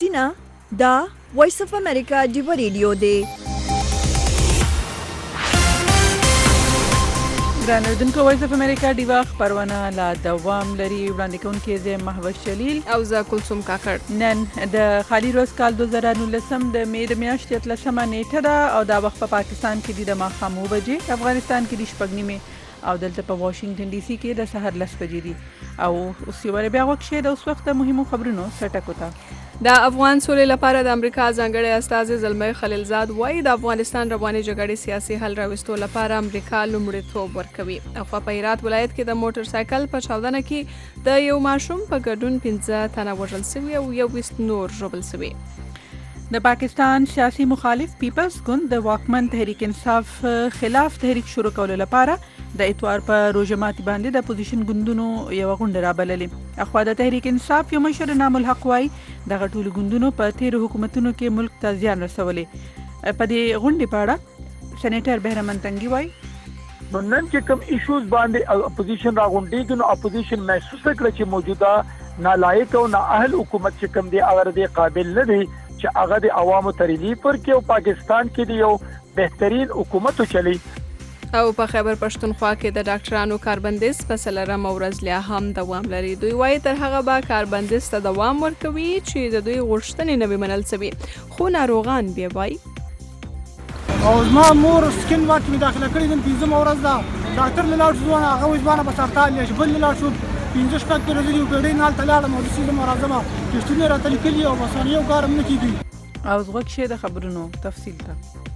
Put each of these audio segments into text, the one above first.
سینا دا وایس اف امریکا ډیو ریډیو دی. ګران اردوونکو وایس اف امریکا ډیوا خبرونه لا دوام لري. وړاندې کوونکې زه محوش جلیل او زه کلثوم کاکړ. نن د خالي روز کال 2019 د مې د میاشتې 13 نیټه ده او دا وخت په پاکستان کې د ماښام 9 بجې، افغانستان کې د شپږ نیمې او دلته په واشنگټن ډي سي کې د سحر 10 بجې دي. او اوس یو بیا وخت د اوس وخت مهمو خبرونو سټکو ته. د افغان سولې لپاره د امریکا ځانګړی استازی زلمی خلیلزاد وایي د افغانستان رواني جګړې سیاسي حل راوستو لپاره امریکا لومړیتوب ورکوي. اخوا په هرات ولایت کې د موټر سایکل په چاودنه کې د یو ماشوم په ګډون 15 تنه وژل شوي او 21 نور ژوبل شوي. د پاکستان سیاسي مخالف پیپلز ګوند د واکمن تحریک انصاف خلاف تحریک شروع کولو لپاره د اتوار په روزه ماتي باندې د اپوزیشن ګوندونو یو غونډه رابللې. اخوا د تحریک انصاف یو مشر نام الحق وايي دغه ټول ګوندونو په تیر حکومتونو کې ملک ته زیان رسولې. په دې غونډې په اړه سېنیټر بهرمن تنګي وايي نن چې کوم ایشوز باندې اپوزیشن راغونډېږي نو اپوزیشن محسوس کړ چې موجوده نالایق او نااهل حکومت چې کوم دی هغه د قابل نه دی چې هغه د عوامو ته ریلیف ورکړي او پاکستان کې د یو بهترین حکومت چلی. او په خیبر پښتونخوا کې د ډاکټرانو کاربندیز په څلورمه ورځ لا هم دوام لري. دوی وايي تر هغه به کاربندیز ته دوام ورکوي چې د دوی غوښتنې نه وي منل شوي، خو ناروغان بیا وايي او زما مور سکین واټ می داخله کړی نن 15 ورځ دا ډاکټر لاړ شو هغه ځوانه په سرطان لږ بل لاړ شو 15 شپږ ورځې یو ګډې نال تلاړه مو د سیده مرزمه کښتونه راته لیکلي او وسانه یو کارم نه کیږي. او زغک شه د خبرونو تفصیل ته.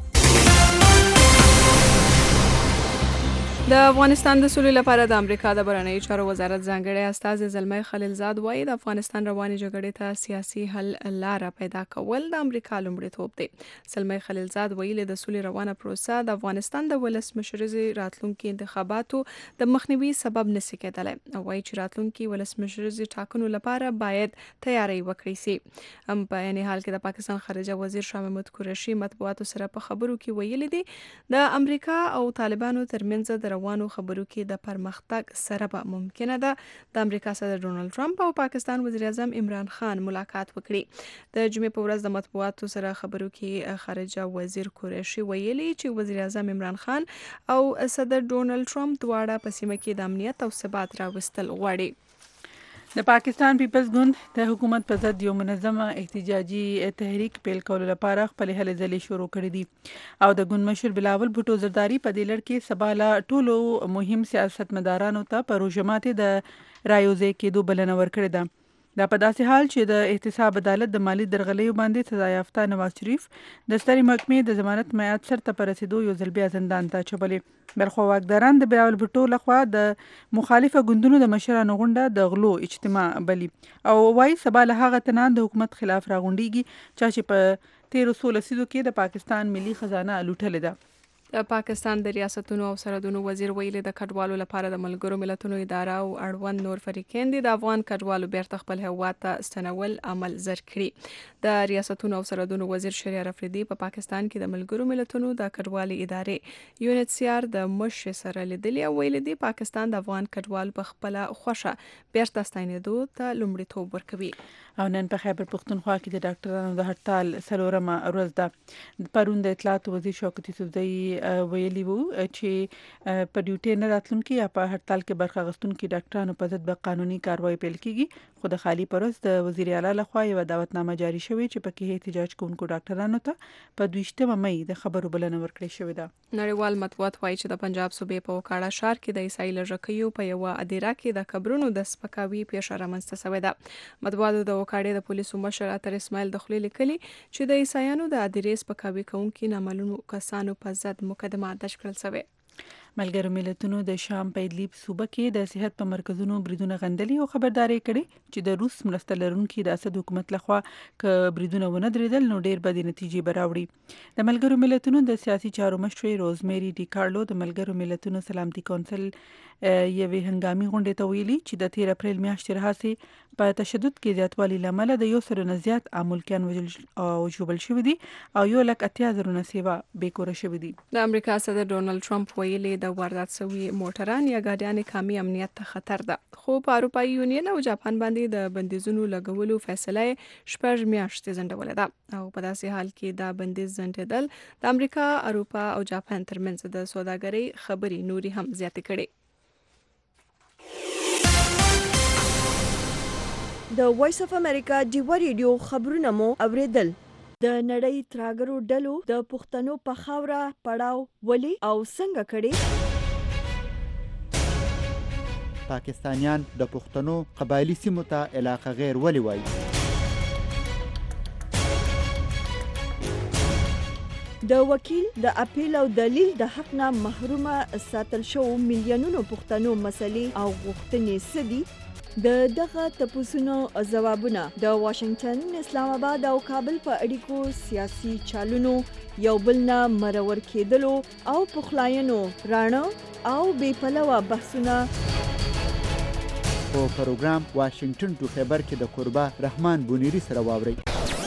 د افغانستان د سولې لپاره د امریکا د بهرنیو چارو وزارت ځانګړی استازی زلمی خلیلزاد وایي د افغانستان رواني جګړې ته سیاسي حل لاره پیدا کول د امریکا لومړیتوب دی. زلمی خلیلزاد ویلي د سولې روانه پروسه د افغانستان د ولسمشرزي راتلونکي انتخاباتو د مخنیوي سبب نشي کېدلی او وایي چې راتلونکي ولسمشرزي ټاکنو لپاره باید تیاری وکړي سي. په یعنی حال کې د پاکستان خارجه وزیر شاه محمود قریشي مطبوعاتو سره په خبرو کې ویلي دي د امریکا او طالبانو ترمنځ د روانو خبرو کې د پرمختګ سره به ممکنه ده د امریکا صدر ډونالد ټرمپ او پاکستان وزیر اعظم عمران خان ملاقات وکړي. د جمعې په ورځ د مطبوعاتو سره خبرو کې خارجه وزیر قریشي ویلي چې وزیر اعظم عمران خان او صدر ډونالد ټرمپ دواړه په سیمه کې د امنیت او ثبات راوستل غواړي. د پاکستان پیپلز ګوند د حکومت په ضد یو منظمه احتجاجي تحریک پیل کولو لپاره خپل هلې ځلې شروع کړې دي او د ګوند مشر بلاول بھټو زرداری په دې لړ کې سباله ټولو مهم سیاستمدارانو ته په روزماتي د رایوځای کېدو بلنه ورکړې ده. دا په داسې حال چې د احتساب عدالت د مالی درغلیو باندې سزا یافته نواز شریف د سترې محکمې د ضمانت میعاد سرته په رسیدو یو ځل بیا زندان ته اچولې. بلخو واکداران د بلاول بھټو لخوا د مخالفه ګوندونو د مشرانو غونډه د غلو اجتماع بلی او وايي سبا له هغه تنان د حکومت خلاف راغونډيږي چې په 1300 لسیدو کې د پاکستان ملي خزانه لوټلې ده. د پاکستان د ریاستونو او سرحدونو وزیر ویلي د کډوالو لپاره د ملګرو ملتونو اداره او اړوند نور فریقین دي د افغان کډوالو بیرته خپل هیواد ته ستنول عمل زر کړي. د ریاستونو او سرحدونو وزیر شهریار افریدي په پاکستان کې د ملګرو ملتونو د کډوالو ادارې UNHCR د مشر سره لیدلي او ویلي دي پاکستان د افغان کډوالو په خپل خوښه بیرته ستنېدو ته لومړیتوب ورکوي. او نن په خیبر پښتونخوا کې د ډاکټرانو د هړتال څلورمه ورځ ده. پرون د اطلاعات وزیر شوکت یوسفزۍ ویلي وو چې په ډیوټي نه راتلونکي یا په هړتال کې برخه اخیستونکي ډاکټرانو په ضد به قانوني کاروایی پیل کیږي. خو د خالی پرز د وزیر اعلی لخوا یو دعوتنامه جاری شوې چې پکې احتجاج کوونکو ډاکټرانو ته په 28 مې د خبرو بلنه ورکړې شوې ده. نړیوال مطبوعات وایي چې د پنجاب صوبې په وکاړه ښار کې د عیسائی لږکیو په یوه اداره کې د قبرونو د سپکاوي پیښه رامنځته شوې ده. مطبوعاتو د وکاړې د پولیسو مشر اتر اسماعیل د خولې لیکلي چې د عیسایانو د ادارې سپکاوي کوونکي نامعلومو کسانو په ضد مقدمه درج کړل شوې. ملګرو ملتونو د شام په ادلیب صوبه کې د صحت په مرکزونو بریدونه غندلي او خبرداري کړي چې د روس مرسته لرونکي د اسد حکومت لخوا ک بریدونه ونه درېدل نو ډېر بدې نتیجې براوړي. د ملګرو ملتونو د سیاسي چارو مشر روزمیری ډي کارلو د ملګرو ملتونو سلامتي کونسل یوې هنګامي غونډې ته ویلي چې د 13 اپریل میاشتې راهیسې په تشدد کې زیاتوالی لامل د 100 نه زیات امریکایان وژل او ژوبل شوي دي او 180,000 نه سیوا بیکوره شوي دي. د امریکا صدر ډونالد ټرمپ ویلي د واردات شوي موټران یا ګاډیانې کامي امنیت ته خطر ده. خو په اروپایي یونین او جاپان باندې د بندیزونو لګولو فیصله یې 6 میاشتې ځنډولې ده او په داسې حال کې دا بندیز ځنډېدل د امریکا، اروپا او جاپان ترمنځ د سوداګرۍ خبرې نوري هم زیاتې کړي. د وایس اف امریکا ډیوا ریډیو خبرونه مو اوریدل. د نړۍ تراګرو ډلو د پښتنو په خاوره پړاو ولي او څنګه کړي. پاکستانیان د پښتنو قبایلی سیمو ته علاقه غیر ولي وایي. د وکیل د اپیل او دلیل د حق نه محرومه ساتل شو میلیونونو پښتنو مسلې او غوښتنې سدي. د دغه تپوسونو ځوابونه د واشنگټن، اسلام آباد او کابل په اړیکو سیاسي چالونو یو بل نه مرور کېدلو او پخلاینو راڼه او بې پلوه بحثونه په پروګرام واشنگټن ټو خیبر کې د قربا رحمان بونیری سره واورئ.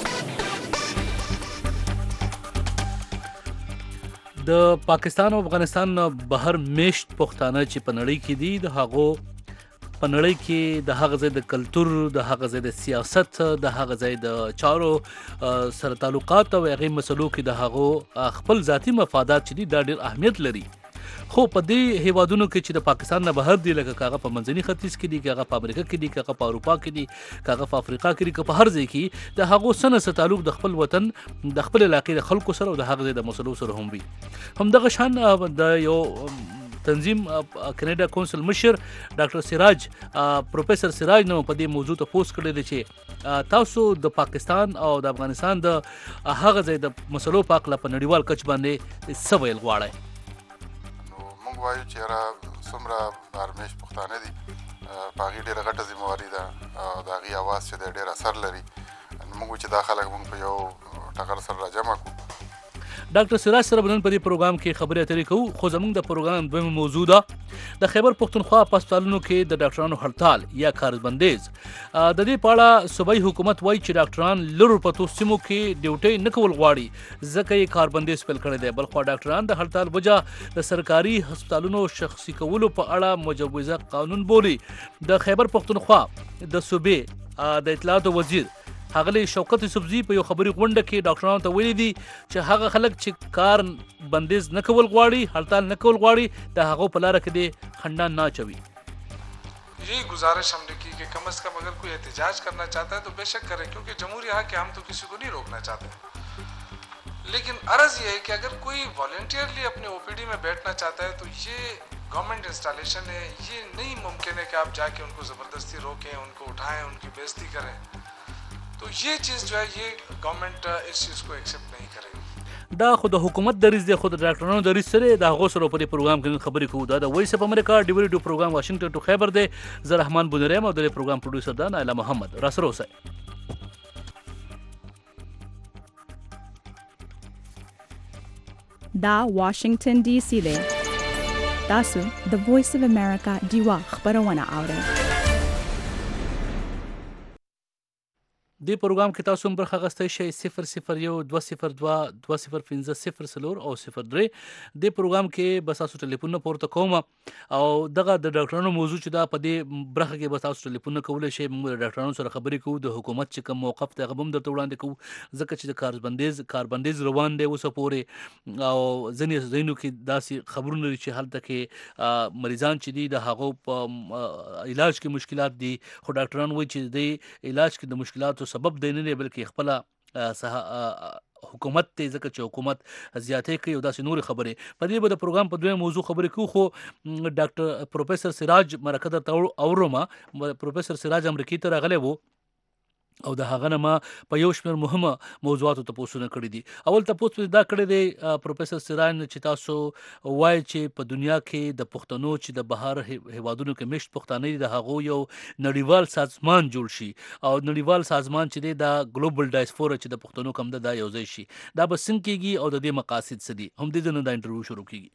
د پاکستان او افغانستان بهر میشت پښتانه چې په نړۍ کې دي د هغو په نړۍ کې د هغه ځای د کلتور، د هغه ځای د سیاست، د هغه ځای د چارو سره تعلقات او هغې مسلو کې د هغو خپل ذاتي مفادات چې دي دا ډېر اهمیت لري. خو په دې هیوادونو کې چې د پاکستان نه بهر دي، لکه کاغه په منځني ختیځ کې دي، کاغه په امریکا کې دي، کاغه په اروپا کې دي، کاغه په افریقا کې دي، که په هر ځای کې د هغو سره تعلق د خپل وطن، د خپل علاقې د خلکو سره او د هغه ځای د مسلو سره هم وي. همدغه شان د یو تنظیم کینیډا کونسل مشر ډاکټر سراج، پروفیسر سراج نو په دې موضوع ته پوسټ کړی دی چې تاسو د پاکستان او د افغانستان د هغه ځای د مسلو په اړه په نړیوال کچ باندې څه ویل غواړئ؟ نو موږ وایو چې را څومره بهرمېش پښتانه دي په هغې ډېره غټه ذمهواري ده او د هغې اواز چې دی ډېر اثر لري. موږ چې دا خلک موږ په یو ټغر سره راجمع کړو. ډاکټر سراج سره بنن په دې پروګرام کې خبرې اترې کوو. خو زموږ د پروګرام دویمه موضوع ده د خیبر پښتونخوا په هسپتالونو کې د ډاکټرانو هړتال یا کاربندیز. د دې په اړه صوبایي حکومت وایي چې ډاکټران لرو پرتو سیمو کې ډیوټۍ نه کول غواړي ځکه یې کاربندیز پیل کړی دی. بلخوا ډاکټران د هړتال وجه د سرکاري هسپتالونو شخصي کولو په اړه مجوزه قانون بولي. د خیبر پښتونخوا د صوبې د اطلاعاتو وزیر ښاغلی شوکت یوسفزي په یو خبري غونډه کې ډاکټرانو ته ویلي دي چې هغه خلک چې کار بندیز نه کول غواړي، هړتال نه کول غواړي، د هغو په لاره کې دې خنډان نه اچوي. यही गुजारिश हमने की कि कम से कम अगर कोई एहतजाज करना चाहता है तो बेशक करे, क्योंकि जमहूरी हक है, हम तो किसी को नहीं रोकना चाहते. लेकिन अर्ज ये है कि अगर कोई वॉलंटियरली अपने ओपीडी में बैठना चाहता है तो ये गवर्नमेंट इंस्टॉलेशन है, ये नहीं मुमकिन है कि आप जाके उनको ज़बरदस्ती रोकें, उनको उठाएं, उनकी बेइज्जती करें. तो ये चीज़ जो है ये गवर्नमेंट इस चीज़ को एक्सेप्ट नहीं करेगी. دا خو د حکومت دریځ دی، خو د ډاکټرانو دریځ سره د هغو سره په دې پروګرام کې خبرې کوو. دا د وایس اف امریکا ډیو ریډیو پروګرام واشنگټن ټو خیبر دی. زه رحمان بونری یم او د دې پروګرام پروډوسر ده نایله محمد. را سره اوسئ. دا واشنگټن ډي سي دی. تاسو د وایس اف امریکا ډیوا خبرونه اورئ. دې پروګرام کې تاسو هم برخه اخیستی شئ. 001-202-205-0 او 03. دې پروګرام کې به تاسو ټلیفونونه پورته کوم او دغه د ډاکټرانو موضوع چې دا په دې برخه کې به تاسو ټلیفونونه کولی شئ. موږ د ډاکټرانو سره خبرې کوو. د حکومت چې کوم موقف دی هغه به هم درته وړاندې کوو ځکه چې د کاربندیز روان دی اوسه پورې او ځینې ځایونو کې داسې خبرونه دي چې هلته کې مریضان چې دي د هغو په علاج کې مشکلات دي، خو ډاکټران وایي چې د علاج کې د مشکلاتو سبب دی نه دی بلکې خپله حکومت ته ځکه چې حکومت زیاتې کوي او داسې نورې خبرې. په دې به د پروګرام په دویم موضوع خبرې کوو. خو ډاکټر پروفیسر سراج مرکه درته اورم. پروفیسر سراج امریکې ته راغلی و او د هغه نه ما په یو شمېر مهمه موضوعاتو تپوسونه کړي دي. اول تپوس دا کړی دی پروفیسر سراج چې تاسو وایي چې په دنیا کې د پښتنو چې د بهر هیوادونو کې مشت پښتانه دي د هغو یو نړیوال سازمان جوړ شي او نړیوال سازمان چې دی دا ګلوبل ډایسپورا چې د پښتنو کوم ده دا یو ځای شي. دا به څنګه کېږي او د دې مقاصد څه دي؟ هم دې ځای نه دا انټرویو شروع کېږي.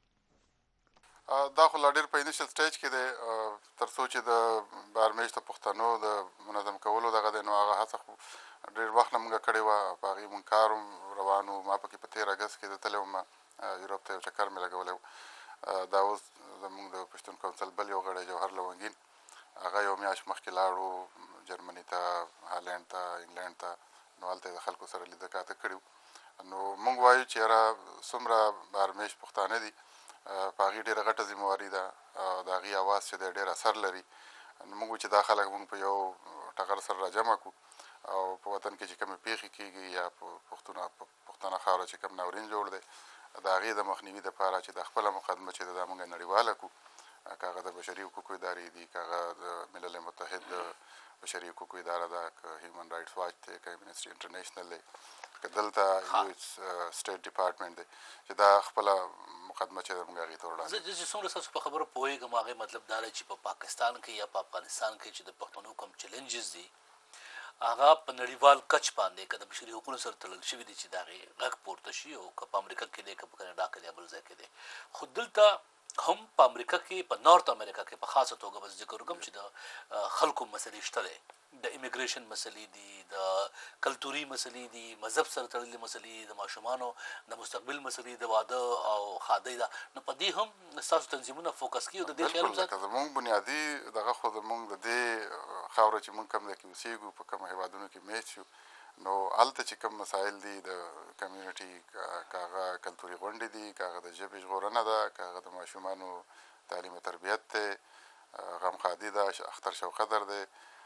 دا خو لا ډېر په انیشل سټیج کې دی تر څو چې د بهرمېشته پښتنو د منظم کولو دغه دی نو هغه هڅه خو ډېر وخت نه موږ کړې وه. په هغې موږ کار روان و. ما پکې په 13 اګست کې د تللی وم یوروپ ته یو چکر مې لګولی و. دا اوس زموږ د پښتون کونسل بل یو غړی جوهر لونګین هغه یو میاشت مخکې لاړو جرمني ته، هالینډ ته، انګلینډ ته، نو هلته یې د خلکو سره لیده کاته کړي. نو موږ وایو چې یاره څومره بهرمېش پښتانه دي په هغې ډېره غټه ذمهواري ده او د هغې اواز چې دی ډېر اثر لري. نو موږ وایو چې دا خلک موږ په یو ټغر سره راجمع کړو او په وطن کې چې کومې پیښې کېږي یا په پښتنه خاوره چې کوم ناورین جوړ دی د هغې د مخنیوي دپاره چې دا خپله مقدمه چې ده دا موږ نړیواله کړو، که هغه د بشري حقوقو ادارې دي، که هغه د ملل متحد د بشري حقوقو اداره ده، که هیومن رایټس واچ دی، که امنسټي انټرنیشنل دی، که دلته یو سټیټ ډپارټمنټ دی چې دا خپله مقدمه چې ده موږ هغې ته وړاندې. زه چې څومره ستاسو په خبرو پوهېږم هغې مطلب دا دی چې په پاکستان کې یا په افغانستان کې چې د پښتنو کوم چیلنجز دي هغه په نړیوال کچ باندې که د بشري حقوقو سره تړل شوي دي چې د هغې غږ پورته شي او که په امریکا کې دی که په کاناډا کې دی بل ځای کې دی. خو دلته هم په امریکا کې په نارت امریکا کې په خاصه توګه به ذکر وکړم چې د خلکو مسلې شته دی، د امیګریشن مسلې دي، د کلتوري مسلې دي، مذهب سره تړلې مسلې، د ماشومانو د مستقبل مسلې، د واده او ښادۍ ده. نو په دې هم ستاسو تنظیمونه فوکس کوي او د دې خیال هم بالکل لکه زموږ بنیادي دغه خو زموږ د دې خاوره چې موږ کوم ځای کې اوسېږو په کومو هېوادونو کې میشت شو نو هلته چې کوم مسایل دي د کمیونټي که هغه کلتوري غونډې دي، که هغه د ژبې ژغورنه ده، که هغه د ماشومانو تعلیم او تربیت دی، غمخادي ده، اختر شوقدر دی،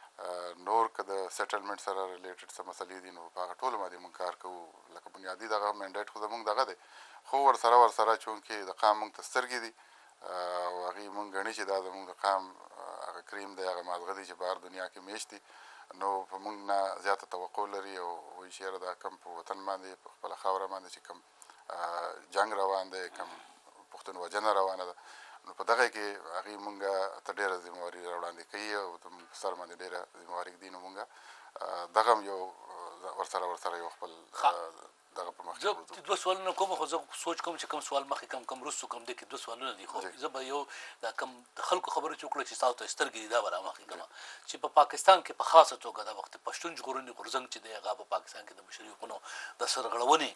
نور که د سیټلمنټ سره ریلیټډ څه مسلې دي نو په هغه ټولو باندې موږ کار کوو. لکه بنیادي دغه منډیټ خو زموږ دغه دی، خو ورسره چونکې د قام موږ ته سترګې دي او هغې موږ ګڼي چې دا زموږ د قام هغه کریم دی، هغه مازغه دی چې بهر دنیا کې میشت دي، نو په موږ نه زیاته توقع لري او وایي چې یاره دا کم په وطن باندې په خپله خاوره باندې چې کم جنګ روان دی، کم پښتون وژنه روانه ده، نو په دغه کې هغې موږ ته ډېره ذمهواري را وړاندې کوي او د موږ په سر باندې ډېره ذمهواري ږدي. نو موږ دغه هم یو ورسره یو خپل دغه په مخ کې دوه سوالونه کوم، خو زه سوچ کوم چې کوم سوال مخکې کوم وروستو کوم دی کې دوه سوالونه دي، خو زه به یو دا کوم د خلکو خبره چې وکړه چې ستاسو ته سترګې دي دا به رامخکې کومه چې په پاکستان کې په خاصه توګه دا وخت پښتون ژغورنې غورځنګ چې دی هغه په پاکستان کې د بشري حقوقو د سرغړونې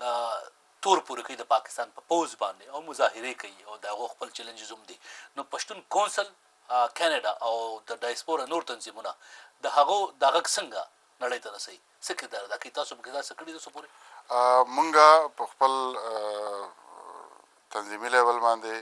تور پورې کوي د پاکستان په پوځ باندې او مظاهرې کوي او د هغو خپل چیلنجز هم دي. نو پښتون کونسل کاناډا او د ډایسپورا نور تنظیمونه د هغو دا غږ څنګه نړۍ ته رسوي؟ څه کردار دا کوي؟ تاسو پکې دا څه کړي دي څه پورې؟ موږ په خپل تنظیمي لیول باندې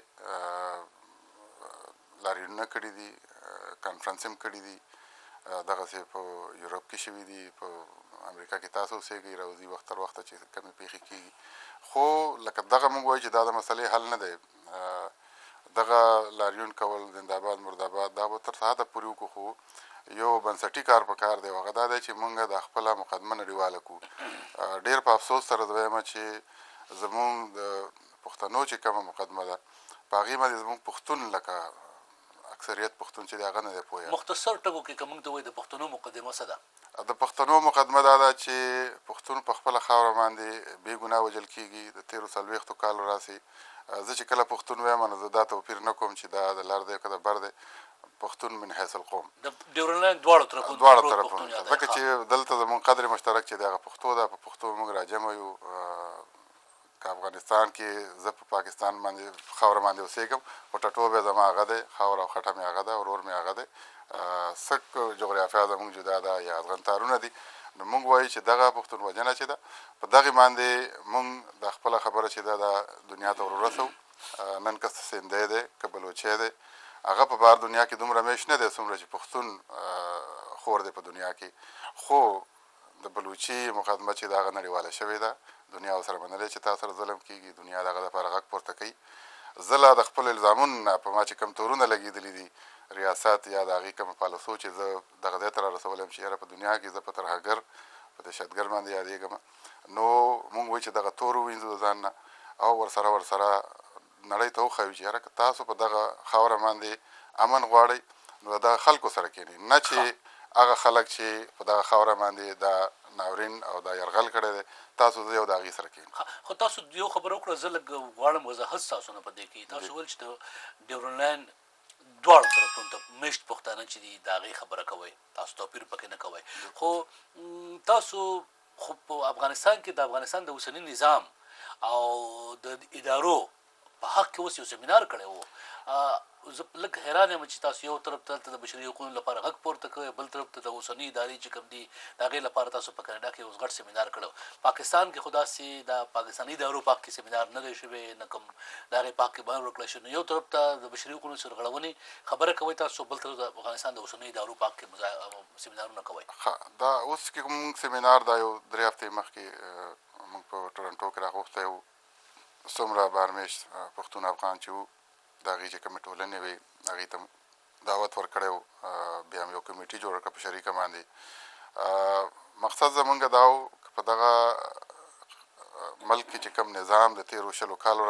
لاریونونه کړي دي، کانفرنس هم کړي دي، دغسې په یوروپ کې شوي دي، په امریکا کې تاسو اوسېږئ، راوځي وخت تر وخته چې کمې پیښې کېږي، خو لکه دغه موږ وایو چې دا د مسلې حل نه دی. دغه لاریون کول زنده‌باد مرده‌باد دا به تر حده پورې وکړو، خو یو بنسټي کار په کار دی او هغه دا دی چې موږ د خپله مقدمه نړیواله کړو. ډېر په افسوس سره وایم چې زموږ د پښتنو چې کومه مقدمه ده په هغې باندې زموږ پښتون لکه اکثریت پښتون چې دی هغه نه دی پوهه. مختصر ټکو کې که موږ ته وایي د پښتنو مقدمه څه ده؟ د پښتنو مقدمه دا ده چې پښتون په خپله خاوره باندې بې ګناه وژل کېږي د تېرو 40 کالو راسې. زه چې کله پښتون وایم نو زه دا توپیر نه کوم چې دا د لر دی که د بر دی، پښتون من حیث القوم د ډیورنډ دواړو طرفونو ځکه چې دلته زموږ قدر مشترک چې دی هغه پښتو ده، په پښتو موږ راجمع یو. که افغانستان کې زه په پاکستان باندې خاوره باندې اوسېږم خو ټټوبی زما هغه دی، خاوره او خټه مې هغه ده، ورور مې هغه دی، سک جغرافیا زموږ جدا ده یا افغان تارونه دي. نو موږ وایو چې دغه پښتون وژنه چې ده په دغې باندې موږ د خپله خبره چې ده د دنیا ته ورورسوو. نن که سندی دی که بلوچی دی هغه په بهر دنیا کې دومره میشت نه دی څومره چې پښتون خور دی په دنیا کې، خو د بلوچي مقدمه چې ده هغه نړیواله شوې ده، دنیا ورسره منلې چې تا سره ظلم کېږي، دنیا د هغه دپاره غږ پورته کوي. زه لا د خپلو الزامونو نه په ما چې کوم تورونه لګېدلي دي ریاست یا د هغې کومه پالیسو چې زه دغه ځای ته را رسولی یم چې یاره په دنیا کې زه په ترهګر په دهشتګر باندې یادېږم، نو موږ وایو چې دغه تور ووینځو د ځان نه او ورسره نړۍ ته وښایو چې یاره که تاسو په دغه خاوره باندې امن غواړئ نو د دغه خلکو سره کښېنئ، نه چې هغه خلک چې په دغه خاوره باندې دا ناورین او دا یرغل کړی دی تاسو زه یو د هغې سره کښېنئ. خو تاسو یو خبره وکړه، زه لږ غواړم وضاحت ستاسو نه په دې کې. تاسو ویل چې د ډیورنډ دواړو طرفونو ته میشت پښتانه چې دي د هغې خبره کوئ، تاسو توپیر پکې نه کوئ، خو تاسو خو په افغانستان کې د افغانستان د اوسني نظام او د ادارو په حق کې اوس یو سیمینار کړی و. زه لږ حیران یم چې تاسو یو طرف ته د بشري حقوقو لپاره غږ پورته کوئ، بل طرف ته د اوسنۍ ادارې چې کوم دي د هغې لپاره تاسو په کاناډا کې اوس غټ سیمینار کړی. پاکستان کې خو داسې د پاکستاني ادارو په حق کې سیمینار نه دی شوی، نه کوم د هغې په حق کې بیان وکړی شو. نو یو طرف ته د بشري حقوقو سرغړونې خبره کوئ تاسو، بل طرف د افغانستان د اوسنۍ ادارو په حق کې سیمینارونه کوئ. دا اوس چې کوم سیمینار دا یو 3 هفتې مخکې موږ په ټورنټو کې راغوښتی وو. څومره بهرمېشت پښتون افغان چې وو د هغې چې کومې ټولنې وې هغې ته دعوت ورکړی وو، بیا هم یو کمیټي جوړه کړه په شریکه باندې. مقصد زمونږ دا و که په دغه ملک کې چې کوم نظام د تېرو 20 کالو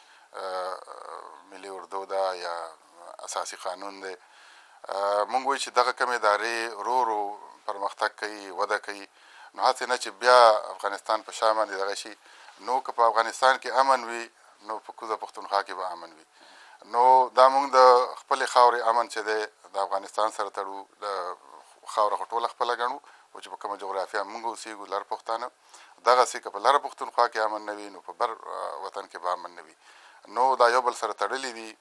راسې ملي اردو ده یا اساسي قانون دی، مونږ وایو چې دغه کومې ادارې ورو ورو پرمختګ کوي، وده کوي، نو هسې نه چې بیا افغانستان په شا باندې دغه شي. نو که په افغانستان کې امن وي نو په کوزه پښتونخوا کې به امن وي. نو دا موږ د خپلې خاورې امن چې دی د افغانستان سره تړو، د خاوره خو ټوله خپله ګڼو، خو چې په کومه جغرافیه موږ اوسېږو لر پښتانه، دغسې که په لره پښتونخوا کې امن نه وي نو په بر وطن کې به امن نه وي. نو دا یو بل سره تړلي دي.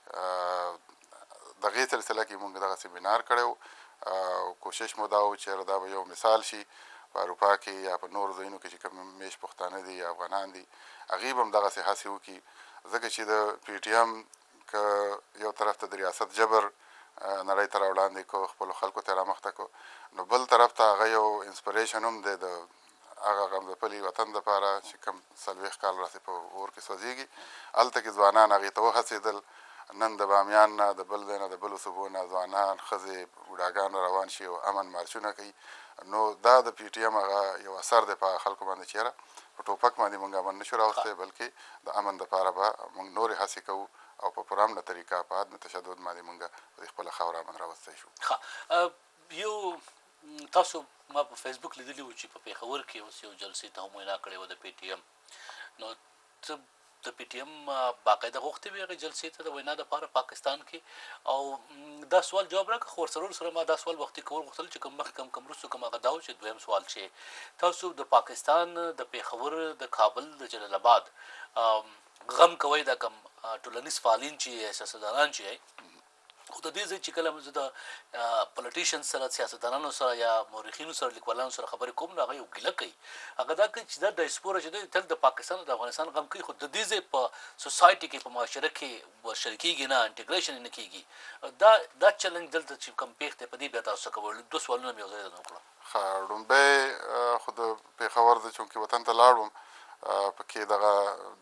دغې سلسله کې موږ دغه سیمینار کړی و. کوشش مو دا و چې دا به یو مثال شي په اروپا کې یا په نورو ځایونو کې چې کوم میشت پښتانه دي یا افغانان دي، هغې به هم دغسې هڅې وکړي. ځکه چې د پی ټي ایم که یو طرف ته د ریاست جبر نړۍ ته راوړاندې کړو، خپلو خلکو ته یې رامخته کړو، نو بل طرف ته هغه یو انسپریشن هم دی د هغه غمځپلي وطن دپاره چې کوم 40 کال راسې په اور کې سوځېږي. هلته کې ځوانان هغې ته وهڅېدل. نن د بامیان نه، د بل ځای نه، د بلو صوبو نه ځوانان، ښځې، بوډاګان روان شي او امن مارچونه کوي. نو دا د پی ټي ایم هغه یو اثر دی په خلکو باندې چې یاره په ټوپک باندې موږ امن نشو راوستی، بلکې د امن دپاره به موږ نورې هڅې کوو او په پرامنه طریقه په عدم تشدد باندې موږ د خپله خاوره امن راوستی شو. یو تاسو ما په فیسبوک لیدلي وو چې په پېښور کې اوس یو جلسې ته هم وینا کړې وه د پی ټي ایم. نو ته د پی ټي ایم باقاعده غوښتې وې هغې جلسې ته د وینا دپاره پاکستان کې، او دا سوال جواب راکړه. خو ورسره ورسره ما دا سوال وختي کول غوښتل چې کوم مخکې کوم وروستو کوم هغه دا و چې دویم سوال چې تاسو د پاکستان د پېښور، د کابل، د جلال آباد غم کوئ دا کوم ټولنیز فعالین چې سیاستدانان چې خو د دې ځای چې کله زه د پولیټیشن سره، سیاستدانانو سره یا مورخینو سره، لیکوالانو سره خبرې کوم نو هغه یو ګیله کوي. هغه دا کوي چې دا ډایسپورا چې دی تل د پاکستان او د افغانستان غم کوي، خو د دې ځای په سوسایټي کې، په معاشره کې شریکېږي نه، انټګریشن یې نه کېږي. دا چلنج دلته چې کوم پېښ دی په دې بیا تاسو څه کوئ؟ 2 سوالونه مې یو ځای ته وکړه. ښه، لومبی خو د پېښور زه چونکې وطن ته لاړم، پکې دغه د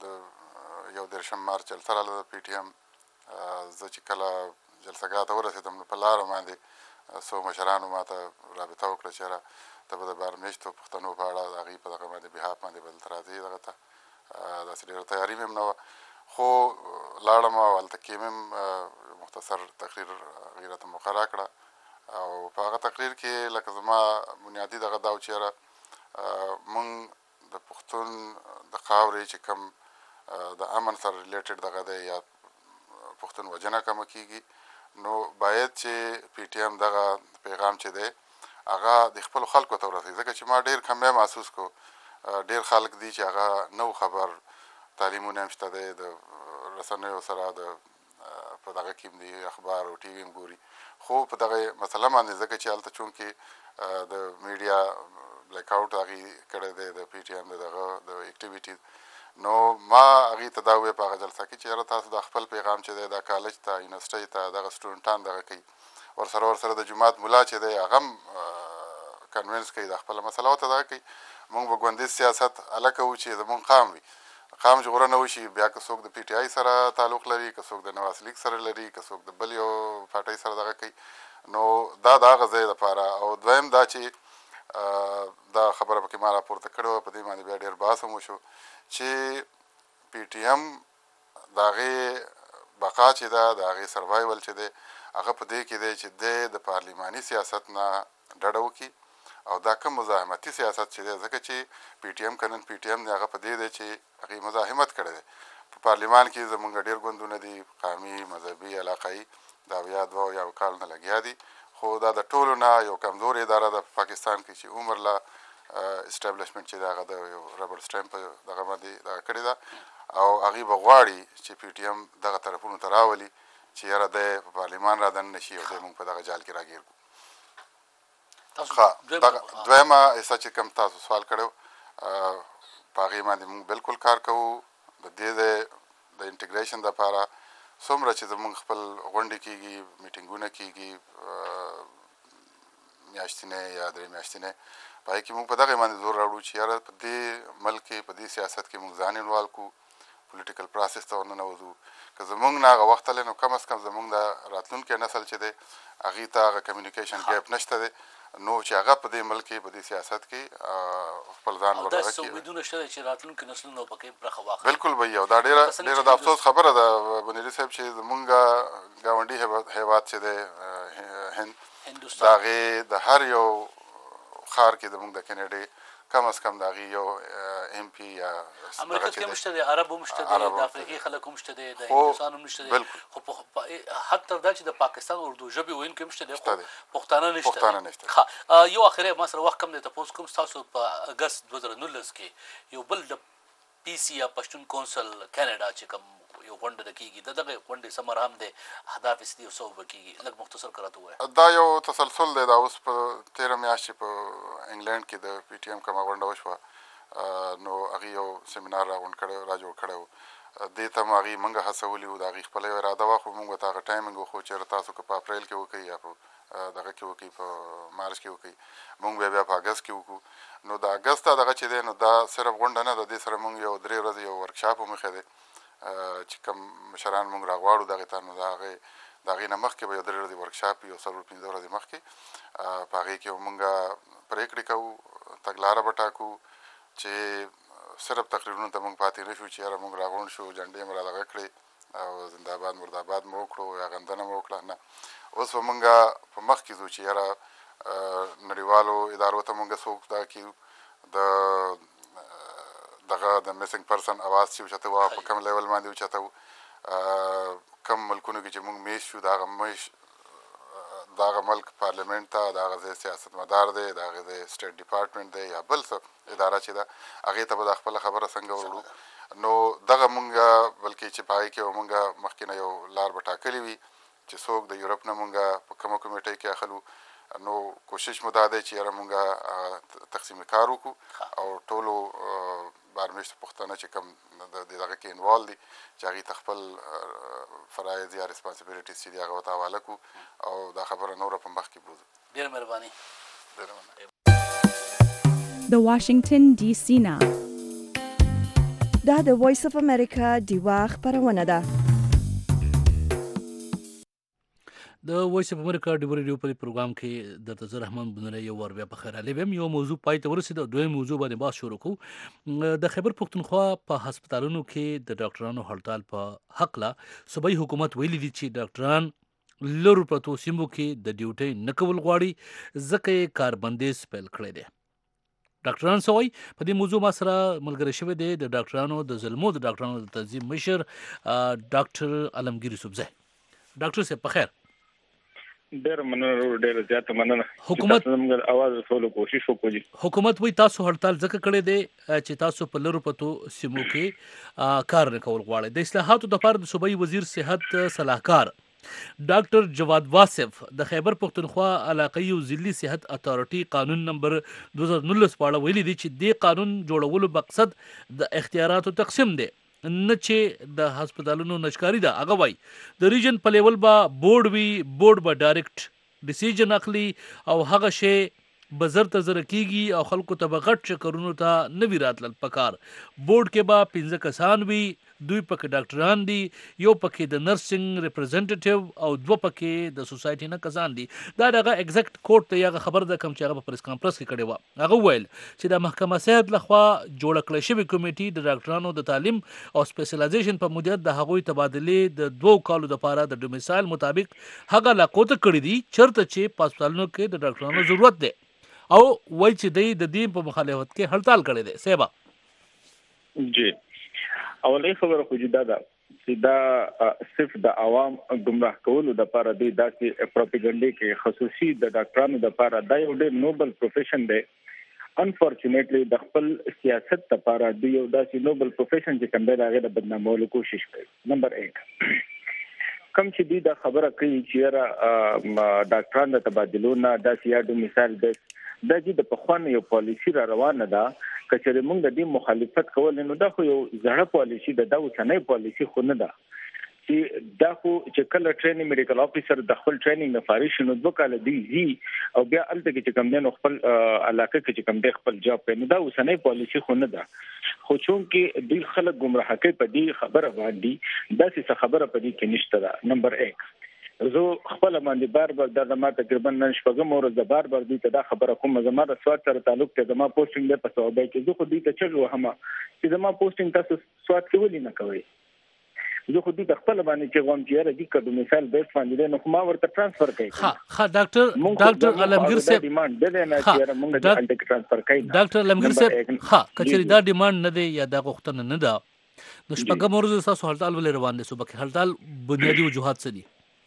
1 مارچ جلسه راغله د پی ټي ایم. زه چې کله جلسهګاه ته ورسېدم نو په لاره باندې څو مشرانو ما ته رابطه وکړه چې یاره ته به د بهرمېشتو پښتنو په اړه د هغوی په دغه باندې بحاف باندې به دلته راځې دغه ته. داسې ډېره تیاري مې هم نه وه، خو لاړم او هلته کې مې مختصر تقریر هغوی راته مقرره کړه. او په هغه تقریر کې لکه زما بنیادي دغه دا و چې یاره مونږ د پښتون د خاورې چې کوم د امن سره ریلیټډ دغه دی یا پښتون وژنه کمه کېږي، نو باید چې پی ټي ایم دغه پیغام چې دی هغه د خپلو خلکو ته ورسوي. ځکه چې ما ډېر کمی محسوس کړو، ډېر خلک دي چې هغه نو خبر، تعلیمونه هم شته دی، د رسنیو سره د په دغه کې هم دي، اخبار او ټي وي هم ګوري، خو په دغه مسله باندې ځکه چې هلته چونکې د میډیا بلیک آوټ هغې کړی دی د پی ټي ایم دغه د اکټیویټیز، نو ما هغې ته دا وویل په هغه جلسه کې چې یاره تاسو د خپل پیغام چې دی دا کالج ته، یونیورسټۍ ته دغه سټوډنټان دغه کوي، ورسره د جومات ملا چې دی هغه هم کنوینس کوي دا خپله مسله ورته دغه کوي. مونږ به ګوندیز سیاست هله کوو چې زمونږ قام وي، قام ژغورنه وشي. بیا که څوک د پی ټي آی سره تعلق لري، که څوک د نواز لیګ سره لري، که څوک د بل یو پارټۍ سره دغه کوي، نو دا د هغه ځای دپاره. او دویم دا چې دا خبره پکې ما راپورته کړې وه، په دې باندې بیا ډېر بحث هم وشو چې پی ټي ایم د هغې بقا چې ده، د هغې سروایول چې دی، هغه په دې کې دی چې دی د پارلیماني سیاست نه ډډه وکړي او دا کوم مزاحمتي سیاست چې دی، ځکه چې پی ټي ایم که نن پی ټي ایم دی هغه په دې دی چې هغې مزاحمت کړی دی. په پارلیمان کې زمونږ ډېر ګوندونه دي، قومي، مذهبي، علاقایي، دا 2 کال نه لګیا دي، خو دا د ټولو نه یو کمزورې اداره ده په پاکستان کې چې عمر له اسټابلیشمنټ چې دغه د یو ربر سټامپ دغه باندې دغه کړې ده او هغوی به غواړي چې پی ټي ایم دغه طرفونو ته راولي چې یاره دی په پارلیمان را دننه شي او دی موږ په دغه جال کې راګیر کړو. دویمه حصه چې کوم تاسو سوال کړی په هغې باندې موږ بالکل کار کوو. د دې د انټیګریشن دپاره څومره چې زموږ خپل غونډې کېږي میټینګونه کېږي میاشتینې یا درې میاشتینې په هغې کې موږ په دغې باندې زور راوړو چې یاره په دې ملک کې په دې سیاست کې موږ ځان انوالو کړو پولیټیکل پروسس ته ورننوځو. که زموږ نه هغه وخت تللی نو کم از کم زموږ د راتلونکی نسل چې دی هغې ته هغه کمیونیکیشن ګیپ نشته دی نو چې هغه په دې ملک کې په دې سیاست کې خپل ځان ورغه کړي. امیدونه شته چې راتلونکي نسلونه پکې برخه واخلي. بالکل به وي او دا ډېره د افسوس خبره ده بنیري صاحب چې زموږ ګاونډي هېواد چې دی هند د هغې د هر یو ښار کې زموږ د کینیډې کم از کم د هغې یو ایم پي یا امریکا کې هم شته دی، عرب هم شته دی، د افریقي خلک هم شته دی، د هندوستان هم شته دی، خو حد تر دا چې د پاکستان اردو ژبې ویونکي هم شته دی خو پښتانه نشته. یو اخري ما سره وخت کم دی تپوس کوم ستاسو په اګست 2019 کې یو بل د پی سی یا پښتون کونسل کاناډا چې کوم یو غونډه ده کېږي د دغه غونډې ثمر هم دی 10% او 100 به کېږي لږ مختصر که راته ووایه. دا یو تسلسل دی. دا اوس په تېره میاشت چې په انګلینډ کې د پی ټي ایم کومه غونډه وشوه نو هغې یو سیمینار راغونډ کړی را جوړ کړی و. دې ته هم هغې موږ هڅولي وو د هغې خپله یو اراده وه خو موږ ورته هغه ټایمنګ وښو چې تاسو که په اپریل کې وکړئ یا په دغه کې وکړئ په مارچ کې وکړئ موږ بیا په اګست کې وکړو. نو د اګست دغه چې دی نو دا صرف غونډه نه ده دې سره موږ یو 3 ورځې یو ورکشاپ هم ایښی دی چې کوم مشران موږ راغواړو دغې ته نو د هغې نه مخکې به یو 3 ورځې ورکشاپ یو 4-5 ورځې مخکې په هغې کې موږ پرېکړې کوو تګلاره به ټاکو چې صرف تقریرونو ته موږ پاتې نه شو چې یاره موږ راغونډ شو جنډې مو رادغه کړې او زنده‌باد مرده‌باد مو وکړو یا غندنه مو وکړه. نه اوس به موږ په مخ کې ځو چې یاره نړیوالو ادارو ته موږ څوک دا کړو دغه د میسنګ پرسن اواز چې اوچته وه په کوم لیول باندې اوچته و کوم ملکونو کې چې موږ میش شو د هغه ملک پارلیمنټ ته د هغه ځای سیاستمدار دی د هغې ځای سټیټ ډپارټمنټ دی یا بل څه اداره چې ده هغې ته به دا خپله خبره څنګه وروړو. نو دغه موږ بلکې چې په هغې کې به موږ مخکې نه یو لار به ټاکلې وي چې څوک د یورپ نه موږ په کومه کمیټۍ کې اخلو. نو کوشش مو دا دی چې یاره موږ تقسیم کار وکړو او ټولو بارمیشته پښتانه چې کوم دغه کې انوالو دي چې هغې ته خپل فرایض یا ریسپانسبلیټیز چې دي هغه ورته حواله کړو او دا خبره نوره په مخ کې بوځو. ډېره مهرباني. د واشنگټن ډي سي نه دا د وایس اف امریکا ډیوا خپرونه ده. د وایس اف امریکا ډیوا ریډیو په پروګرام کې درته زه رحمان بنری یو ور بیا په خیر علي ویم. یو موضوع پای ته ورسېده او دویم موضوع باندې بحث شروع کوو. د خیبر پښتونخوا په هسپتالونو کې د ډاکټرانو هړتال په هکله صوبایي حکومت ویلي دي چې ډاکټران لرو پرتو سیمو کې د ډیوټۍ نه کول غواړي ځکه یې کاربندیز پیل کړی دی. ډاکټران څه وایي په دې موضوع ما سره ملګری شوی دی د ډاکټرانو د زلمو د ډاکټرانو د تنظیم مشر ډاکټر علمګیر یوسفزی. ډاکټر صاحب په خیر. ډېر مننه ډېر زیات مننه. حکومت موږ اواز رسولو کوشش وکړو. حکومت وایي تاسو هړتال ځکه کړی دی چې تاسو په لرو پرتو سیمو کې کار نه کول غواړئ. د اصلاحاتو دپاره د صوبایي وزیر صحت صلاحکار ډاکټر جواد واصف د خیبر پښتونخوا علاقايي او ضلعي صحت اتارټي قانون نمبر 2019 په اړه ویلي دي چې دې قانون جوړولو مقصد د اختیاراتو تقسیم دی نه چې د هسپتالونو نشکاری ده. هغه وایي د ریجن په لیول به بورډ وي، بورډ به ډایرکټ ډیسیژن اخلي او هغه شی به زر ته زر کېږي او خلکو ته به غټ چکرونو ته نه وي راتلل پکار. بورډ کې به 15 کسان وي، دوی پکې ډاکټران دي، یو پکې د نرسنګ ریپرزنټیټیو او 2 پکې د سوسایټي نه کسان دي. دا دغه ایگزیکټ کوټ ته هغه خبر ده کوم چې هغه په پریس کانفرنس کې کړې وه. هغه وویل چې د محکمه صحت لخوا جوړه کړې شوې کمیټې د ډاکټرانو د تعلیم او سپیشلایزیشن په مدیریت د هغوی تبادلې د 2 کالو لپاره د ډومیسایل مطابق هغه علاقو ته کړي دي چېرته چې په هسپتالونو کې د ډاکټرانو ضرورت دی او وایي چې دی د دې په مخالفت کې هړتال کړی دی. صاحبه جی اولې خبره خو جدا ده چې دا صرف د عوام گمراه کولو د لپاره دی داسې پروپاګاندا کې خصوصي د ډاکټرانو د لپاره دا یو ډېر نوبل پروفیشن دی انفورچونټلی د خپل سیاست لپاره د یو داسې نوبل پروفیشن چې کوم دی هغه د بدنامولو کوشش کوي. نمبر 1 کم چې دی د خبره کوي چې ډاکټران د تبادلو نه داسې یادو مثال دی دا چې د پخوانو یو پالیسی را روانه ده کچې موږ د دې مخالفت کول نو دا خو یو زړه پالیسی ده دا اوسنۍ پالیسی خو نه ده چې دا خو چې کله ټریننګ میډیکل افیسر د خپل ټریننګ نه فارغ شنو دوه کال دی او بیا الته کې کوم دی نو خپل علاقه کې کوم دی خپل جاب کوي نو دا اوسنۍ پالیسی خو نه ده خو چون کې دوی خلک گمراه کوي په دې خبره باندې دا څه خبره په دې کې نشته ده. نمبر 1 زه خپل باندې بار د ما تقریبا نن شپږم ورځ د بار دوی ته دا خبره کوم زما د سواد سره تعلق ته زما پوسټینګ د په توګه کې زه خو دوی ته چغو هم چې زما پوسټینګ تاسو سواد کې ولې نه کوي زه خو دې خپل باندې چې غوم چې را دي کډو مثال بیس باندې نو ما ورته ترانسفر کوي. ها ډاکټر علمگیر صاحب ډیماند ده نه چې موږ د انټ ترانسفر کوي. ډاکټر علمگیر صاحب ها کچري دا ډیماند نه دی یا دا غوښتنه نه ده نو شپږم ورځ تاسو هړتال ولې روان دي صبح هړتال بنیادی وجوهات څه دي؟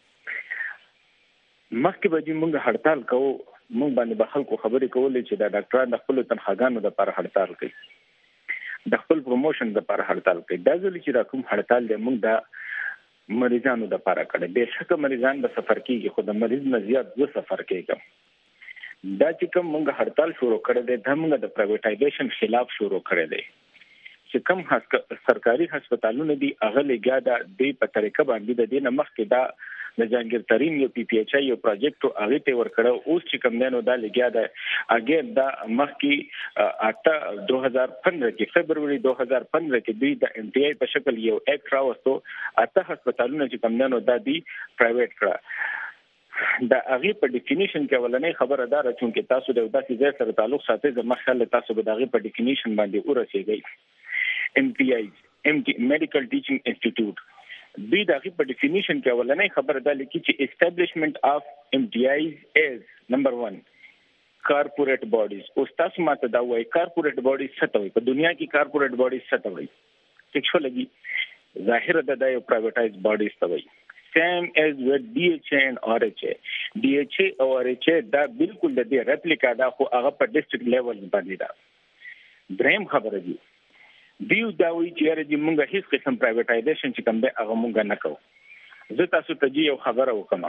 مخکې به موږ هړتال کوو موږ باندې به خلکو خبرې کولې چې دا ډاکټران د خپل تنخواګانو لپاره هړتال کوي د خپل پروموشن لپاره هړتال کوي. دا ځل چې راکوم هړتال د موږ د مریضانو لپاره کړي به شکه مریضان به سفر کیږي خو د مریض نه زیات زه سفر کېږم. دا چې کوم موږ هړتال شروع کړی دی دا موږ د پرایویټایزیشن خلاف شروع کړی دی چې کوم سرکاري هسپتالونه دي هغه لګیا دا د په طریقه باندې د دې مخکې دا د جهانگیر ترین یو پی پی ایچ آی یو پروجیکټ هغه ته ورکړو اوس چې کوم دینو دا لګیا ده اګین دا مخکې 2015 کې فبرवरी 2015 کې دوی د ام ټي آی په شکل یو اکټ راوستو اته هسپتالونه چې کوم دینو دا دی پرایویټ کړه دا هغه په ډیفینیشن کې ولنې خبره ده چې تاسو د داسې ځای سره تعلق ساتئ زما خیال تاسو به دغه په ډیفینیشن باندې ورسېږئ. ام ټي آی میډیکل ټیچینګ انسټیټیوټ دوی دغه په ډیفینیشن کې ولنې خبره ده لیکي چې اسټابلیشمنت اف ام ټي آیز از نمبر 1 کارپوریټ باډیز. او تاسو ماته دا وایي کارپوریټ باډیز څه ته وایي په دنیا کې کارپوریټ باډیز څه ته وایي ټیک شو لګي ظاهر ده دا یو پرایویټایز باډیز ته وایي same as with DHA and RHA. DHA او RHA دا بالکل د دې ریپلیکا دا خو هغه په ډیسټریکټ لیول باندې دا دریم خبره دي دیو دا وی چې موږ هیڅ قسم پرایویټایزیشن چې کوم دی هغه موږ نه کوو. زه تاسو ته یو خبره وکم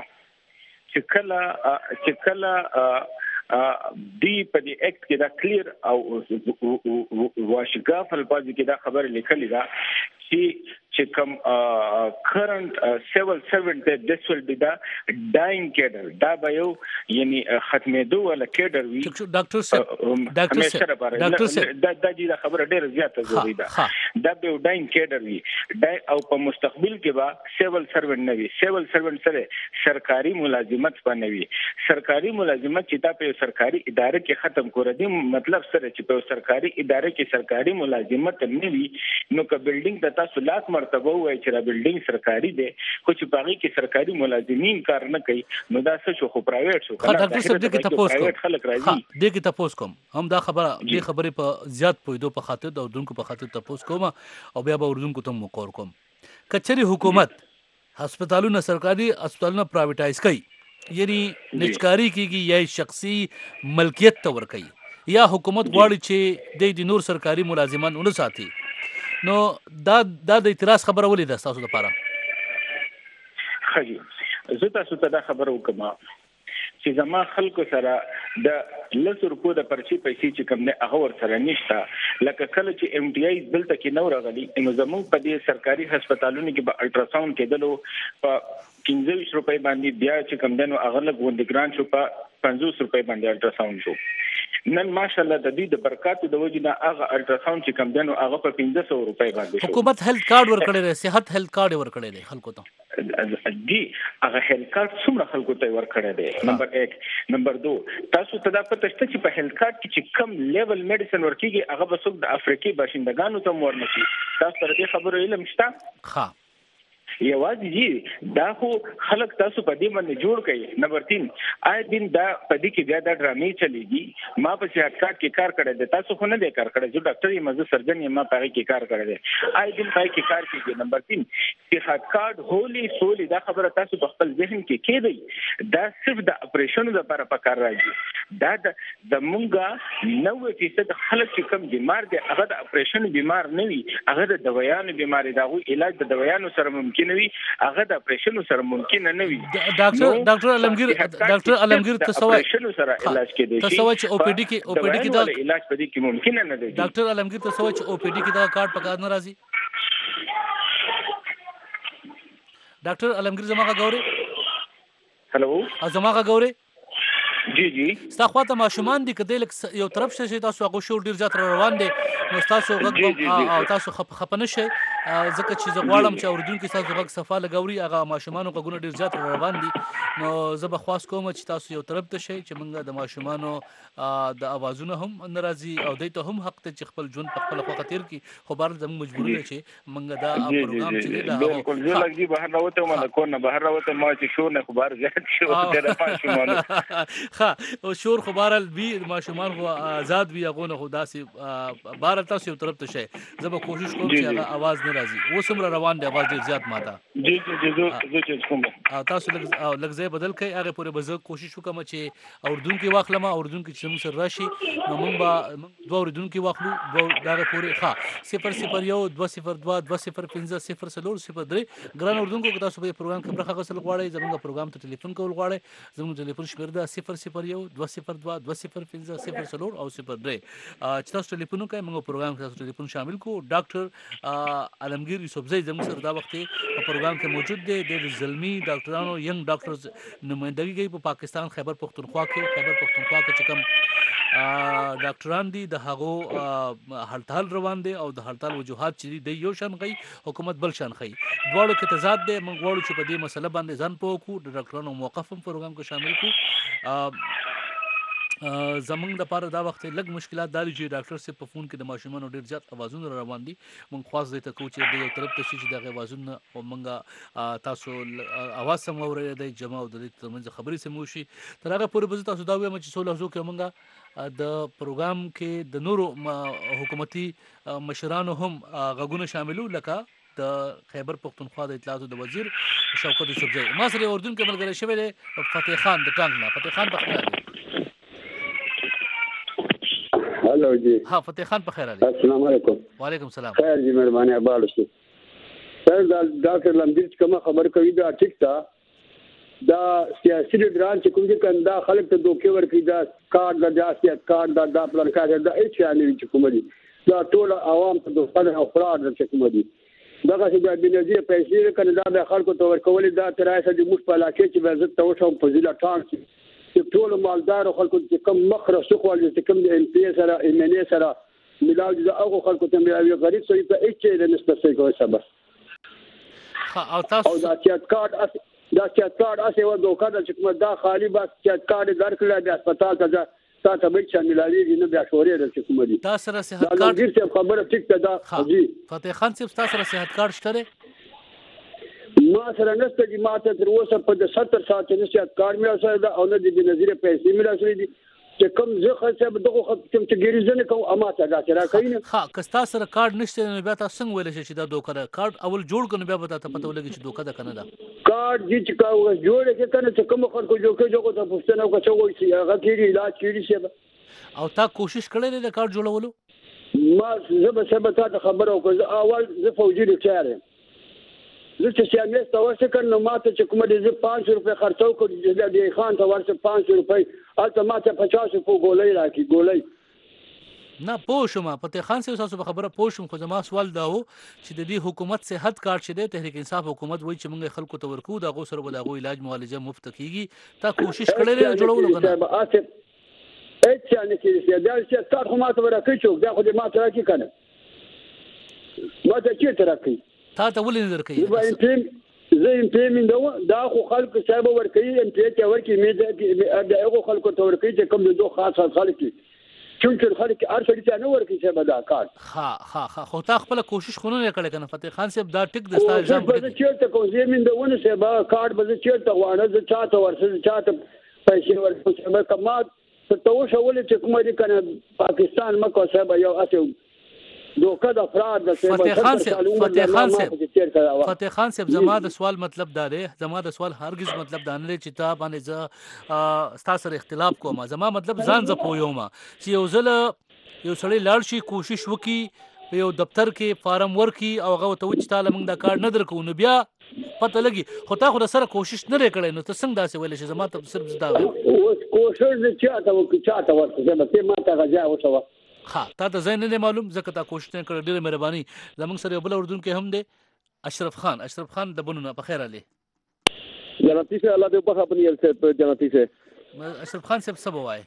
چې کله دی په دې اکټ کې دا کلیر او واشګاف الفاظ کې دا خبره لیکلې ده چې کوم کرنٹ سیول سرونټ this will be the dying cadre دا به یو یعنی ختمېدو ولا کېډر وی. ډاکټر صاحب دا د خبره ډیره زیاته ضروري ده دا به ډاینګ کېډر وی او په مستقبل کې به سیول سرونټ نه وي. سیول سرونټ سره سرکاري ملازمت باندې وي. سرکاري ملازمت چې دا په سرکاري اداره کې ختم کړی دی مطلب سره چې په سرکاري اداره کې سرکاري ملازمت نه وي نو که بلډینګ د تاسو لاک مرتبه وای چې را بلډینګ سرکاري دی خو چې باغی کې سرکاري ملازمین کار نه کوي نو دا څه شو خو پرایویټ شو. ډاکټر صاحب دې کې تاسو کوم هم دا خبره دې خبرې په زیات پویدو په خاطر د اردوونکو په خاطر تاسو کوم او بیا به اردوونکو ته مقور کوم کچري حکومت هسپتالونه سرکاري هسپتالونه پرایویټایز کوي یعنی نشکاری کیږي یا شخصي ملکیت تور کوي یا حکومت غواړي چې د نور سرکاري ملازمان ونه ساتي نو دا د اعتراض خبره ولې ده تاسو لپاره؟ خجی زه تاسو ته دا خبره وکم چې زما خلکو سره د لسرکو د پرچی پیسې چې کوم نه هغه ور سره نشته لکه کله چې ام ټي آی دلته کې نو راغلي نو زموږ په دې سرکاري هسپتالونو کې به الټراساوند کېدلو په 15 روپۍ باندې بیا چې کوم دنو هغه لګ وند ګران شو په 50 روپۍ باندې الټراساوند شو. نن ماشاءالله د دې د برکاتو د وجې نه هغه الټراساوند چې کوم دنو هغه په 1500 روپۍ باندې شو. حکومت هیلث کارت ورکړی دی صحت هیلث کارت ورکړی دی خلکو ته دی هغه هیلث کارت څومره خلکو ته ورکړی دی نمبر 1 نمبر 2 تاسو ته دا پته شته چې په هیلث کارت کې چې کم لیول میډیسن ورکیږي هغه به څوک د افریقي باشندگانو ته ورنشي. تاسو ته دې خبرو علم شته؟ ها یوازې جی دا خو خلک تاسو په دې باندې جوړ کړئ. نمبر 3 آی دین دا په دې کې بیا دا ډرامې چلیږي. ما په صحت کارت کې کار کړی دی، تاسو خو نه دی کار کړی. زه ډاکټر یم، زه سرجن یم، ما په هغې کې کار کړی دی. آی دین په کې کار کېږي. نمبر 3 صحت کارت هولي سولي دا خبره تاسو په خپل ذهن کې کېږئ. دا صرف د اپریشن لپاره په کار راځي. دا د مونږه 90% خلک چې کوم بیمار دي هغه د اپریشن بیمار نه وي، هغه د دوايانو بیمار دي. هغه علاج د دوايانو سره ممکن وي، هغه د اپریشن سره ممکن نه وي. ډاکټر علمگیر تسوي اپریشن سره علاج کېدی شي. تسوي چې او پی ډي کې دا علاج په دې کې ممکن نه دی. ډاکټر علمگیر تسوي چې او پی ډي کې دا کارت په کار نه راځي. ډاکټر علمگیر زما غوړي. هلو زما غوړي. جی ستا خواته ماشومان دي کده یو طرف شې تاسو هغه شور ډیر زیات روان دي، نو تاسو غږ او تاسو خپنه شي ځکه چې زه غواړم چې اوردونکو تاسو غږ صفه لګوري. هغه ماشومانو غږونه ډیر زیات روان دي، نو زه به خواست کوم چې تاسو یو طرف ته شئ چې موږ د ماشومانو د اوازونه هم ناراضي او دوی ته هم حق ته چې خپل ژوند په خپل خوا خطر کې خو بار زموږ مجبور دي چې موږ دا پروګرام چې دا بالکل زه لګي بهر راوته ما د کور نه بهر راوته ما چې شو نه خبر زیات شو د ماشومانو او شور خبرال بي ماشومان خو آزاد وي هغه نه خدا سي بار تاسو یو طرف ته شئ. زه به کوشش کوم چې هغه आवाज نه راځي. و سمره روان دی आवाज ډیر زیات ماته. جی زه چې کوم تاسو لږ ځای بدل کړئ. هغه پورې به زه کوشش وکم چې اوردونکو واخلم، اوردونکو چې موږ سره راشي نو موږ به دوه اوردونکو واخلو. دا پورې ښه 001 202 205 003 ګران اوردونکو که تاسو په پروګرام کې برخه اخیستل غواړئ زموږ پروګرام ته ټلیفون کول غواړئ زموږ ټلیفون شمېر ده 001 202 205 003 او 03. چې تاسو ټلیفون وکړئ موږ پروګرام کې تاسو ټلیفون شامل کو. ډاکټر علمگیر یوسفزئی زموږ سره دا وخت په پروګرام کې موجود دی. د زلمی ډاکټرانو ینګ ډاکټرز نمائندګي کوي په پاکستان خیبر پختونخوا کې چې کوم ډاکټران دي د هغو هړتال روان دي او د هړتال وجوهات چې دی یو شان غي حکومت بل شان غي دواړو کې تضاد دی. موږ غواړو چې په دې مسله باندې ځان پوه کړو، د ډاکټرانو موقف هم پروګرام کې شامل کړو. زمونږ لپاره دا وخت لږ مشکلات دي چې ډاکټر سره په فون کې د ماشومانو ډیر زیات اوازونه روان دي. موږ خاص دې ته کوو چې د یو طرف ته شي چې د اوازونه او موږ تاسو اواز سم اورئ د جمع او د ترمنځ خبرې سم وشي. تر هغه پورې به تاسو دا وایم چې څو لحظو کې موږ د پروګرام کې د نورو حکومتي مشرانو هم غږونه شاملو لکه د خیبر پختونخوا د اطلاعاتو د وزیر شوکت یوسفزئی. ما سره اردن کې ملګری شوی دی فتح خان د ټانګ نه. فتح خان بخیر علي. هلو جی ها فتح خان بخیر علي. السلام علیکم. وعلیکم السلام. خیر جی مهرباني آباد شي. سر دا ډاکټر لمبیر کوم خبر کوي دا ټیک تا دا سیاسي لیډران چې کوم دي کنده خلک ته دوکې ورکړي دا کارت دا سیاست کارت دا پلان کارت دا هیڅ نه وي چې کوم دي دا ټول عوام ته دوکه او فراد چې کوم دي دغه چې د بنظیر پیسې کنه دا به خلکو ته ورکول دا ترایسه د مش په علاقې چې عزت ته وشو فضیلت ټانک چې ټول مالدار خلکو چې کم مخرج شو خو چې کم د ام پی سره ام ان ای سره ملاوي دا هغه خلکو ته ملاوي غریب سړي ته هیڅ نه نسبت کوي سبب او تاسو دا چات کارت اسه و دوکه دا چې کوم دا خالی بس چات کارت درکړل د هسپتال ته تاسو به چې ملاوي نه بیا شوري د کوم دي تاسو سره صحت کارت دا ډیر خبره ټیک ده جی فتح خان صاحب تاسو سره صحت کارت شته ما سره نشته چې ما ته تر اوسه په 70 ساعت نه صحت کارت مې سره ده او نه د بنظیر پیسې مې سره دي چې کوم زه خاصه به دغه کوم چې ګریزنه کوم اما ته دا چې را کوي نه ها کستا سره کارت نشته نو بیا تاسو څنګه ویل شي چې دا دوکه ده کارت اول جوړ کنه بیا به تاسو پته ولګي چې دوکه ده کنه دا کارت دې چې کاوه جوړ کې کنه چې کوم خلکو جوړ ته پوښتنه وکړو چې هغه کېږي علاج کېږي شه او تا کوشش کړې ده کارت جوړولو ما زه به سبا ته خبرو کوم اول زه فوجي ډاکټر زه چې سیامې تاسو کنه ماته چې کوم دې 500 روپے خرڅو کړی د خان ته ورته 500 روپے البته ماته 50 روپے ګولې راکې ګولې نه پوښم فتح خان صاحب تاسو په خبره پوښم خو زما سوال دا و چې د دې حکومت صحت کارت شه د تحریک انصاف حکومت وایي چې موږ خلکو ته ورکو دا غو سره به دا غو علاج معالجه مفت کیږي تا کوشش کړې جوړولو کنه اته نه کیږي دا چې تاسو ماته ورکې چوک دا خو دې ماته راکې کنه ماته چې ترکې تا ته ولې نه درکې زه امپلیمنټ دا خو خلکو صاحب ورکې امپلیمنټ ورکې مې دا هغه خلکو ته ورکې چې کوم دوه خاص خلک چونکه خلک هر څه ته نه ورکی چې دا کارت ها خو تا خپل کوشش خونه نه کړې کنه فتح خان صاحب دا ټیک د ستاسو ځم به چیرته کو زمين د ونه سه با کارت به چیرته وانه ز چاته ورسره چاته پیسې ورسره کما ته وشول چې کومه دي کنه پاکستان مکو صاحب یو اته دوکه د افراد د فتح خان صاحب زما د سوال مطلب دا دی زما د سوال هرگز مطلب دا نه چې تا باندې ز تاسو سره اختلاف کوم زما مطلب ځان ز پویوم چې یو ځل یو سړی لاړ شي کوشش وکي یو دفتر کې فارم ورکي او هغه ته وچ تعالی موږ دا کار نه درکو نو بیا پته لګي خو تا خو سره کوشش نه کړې نو ته څنګه داسې ویل شي زما ته صرف زدا کوشش نه چاته ورته ته ما ته غځا وسو ها تا ته زین نه معلوم ځکه تا کوشش نه کړې ډېره مهرباني زمونږ سره بل اردن کې هم دی اشرف خان د بنونه په خیر علي جنتی سے الله دې په خپل یل سے جنتی سے اشرف خان صاحب سب وای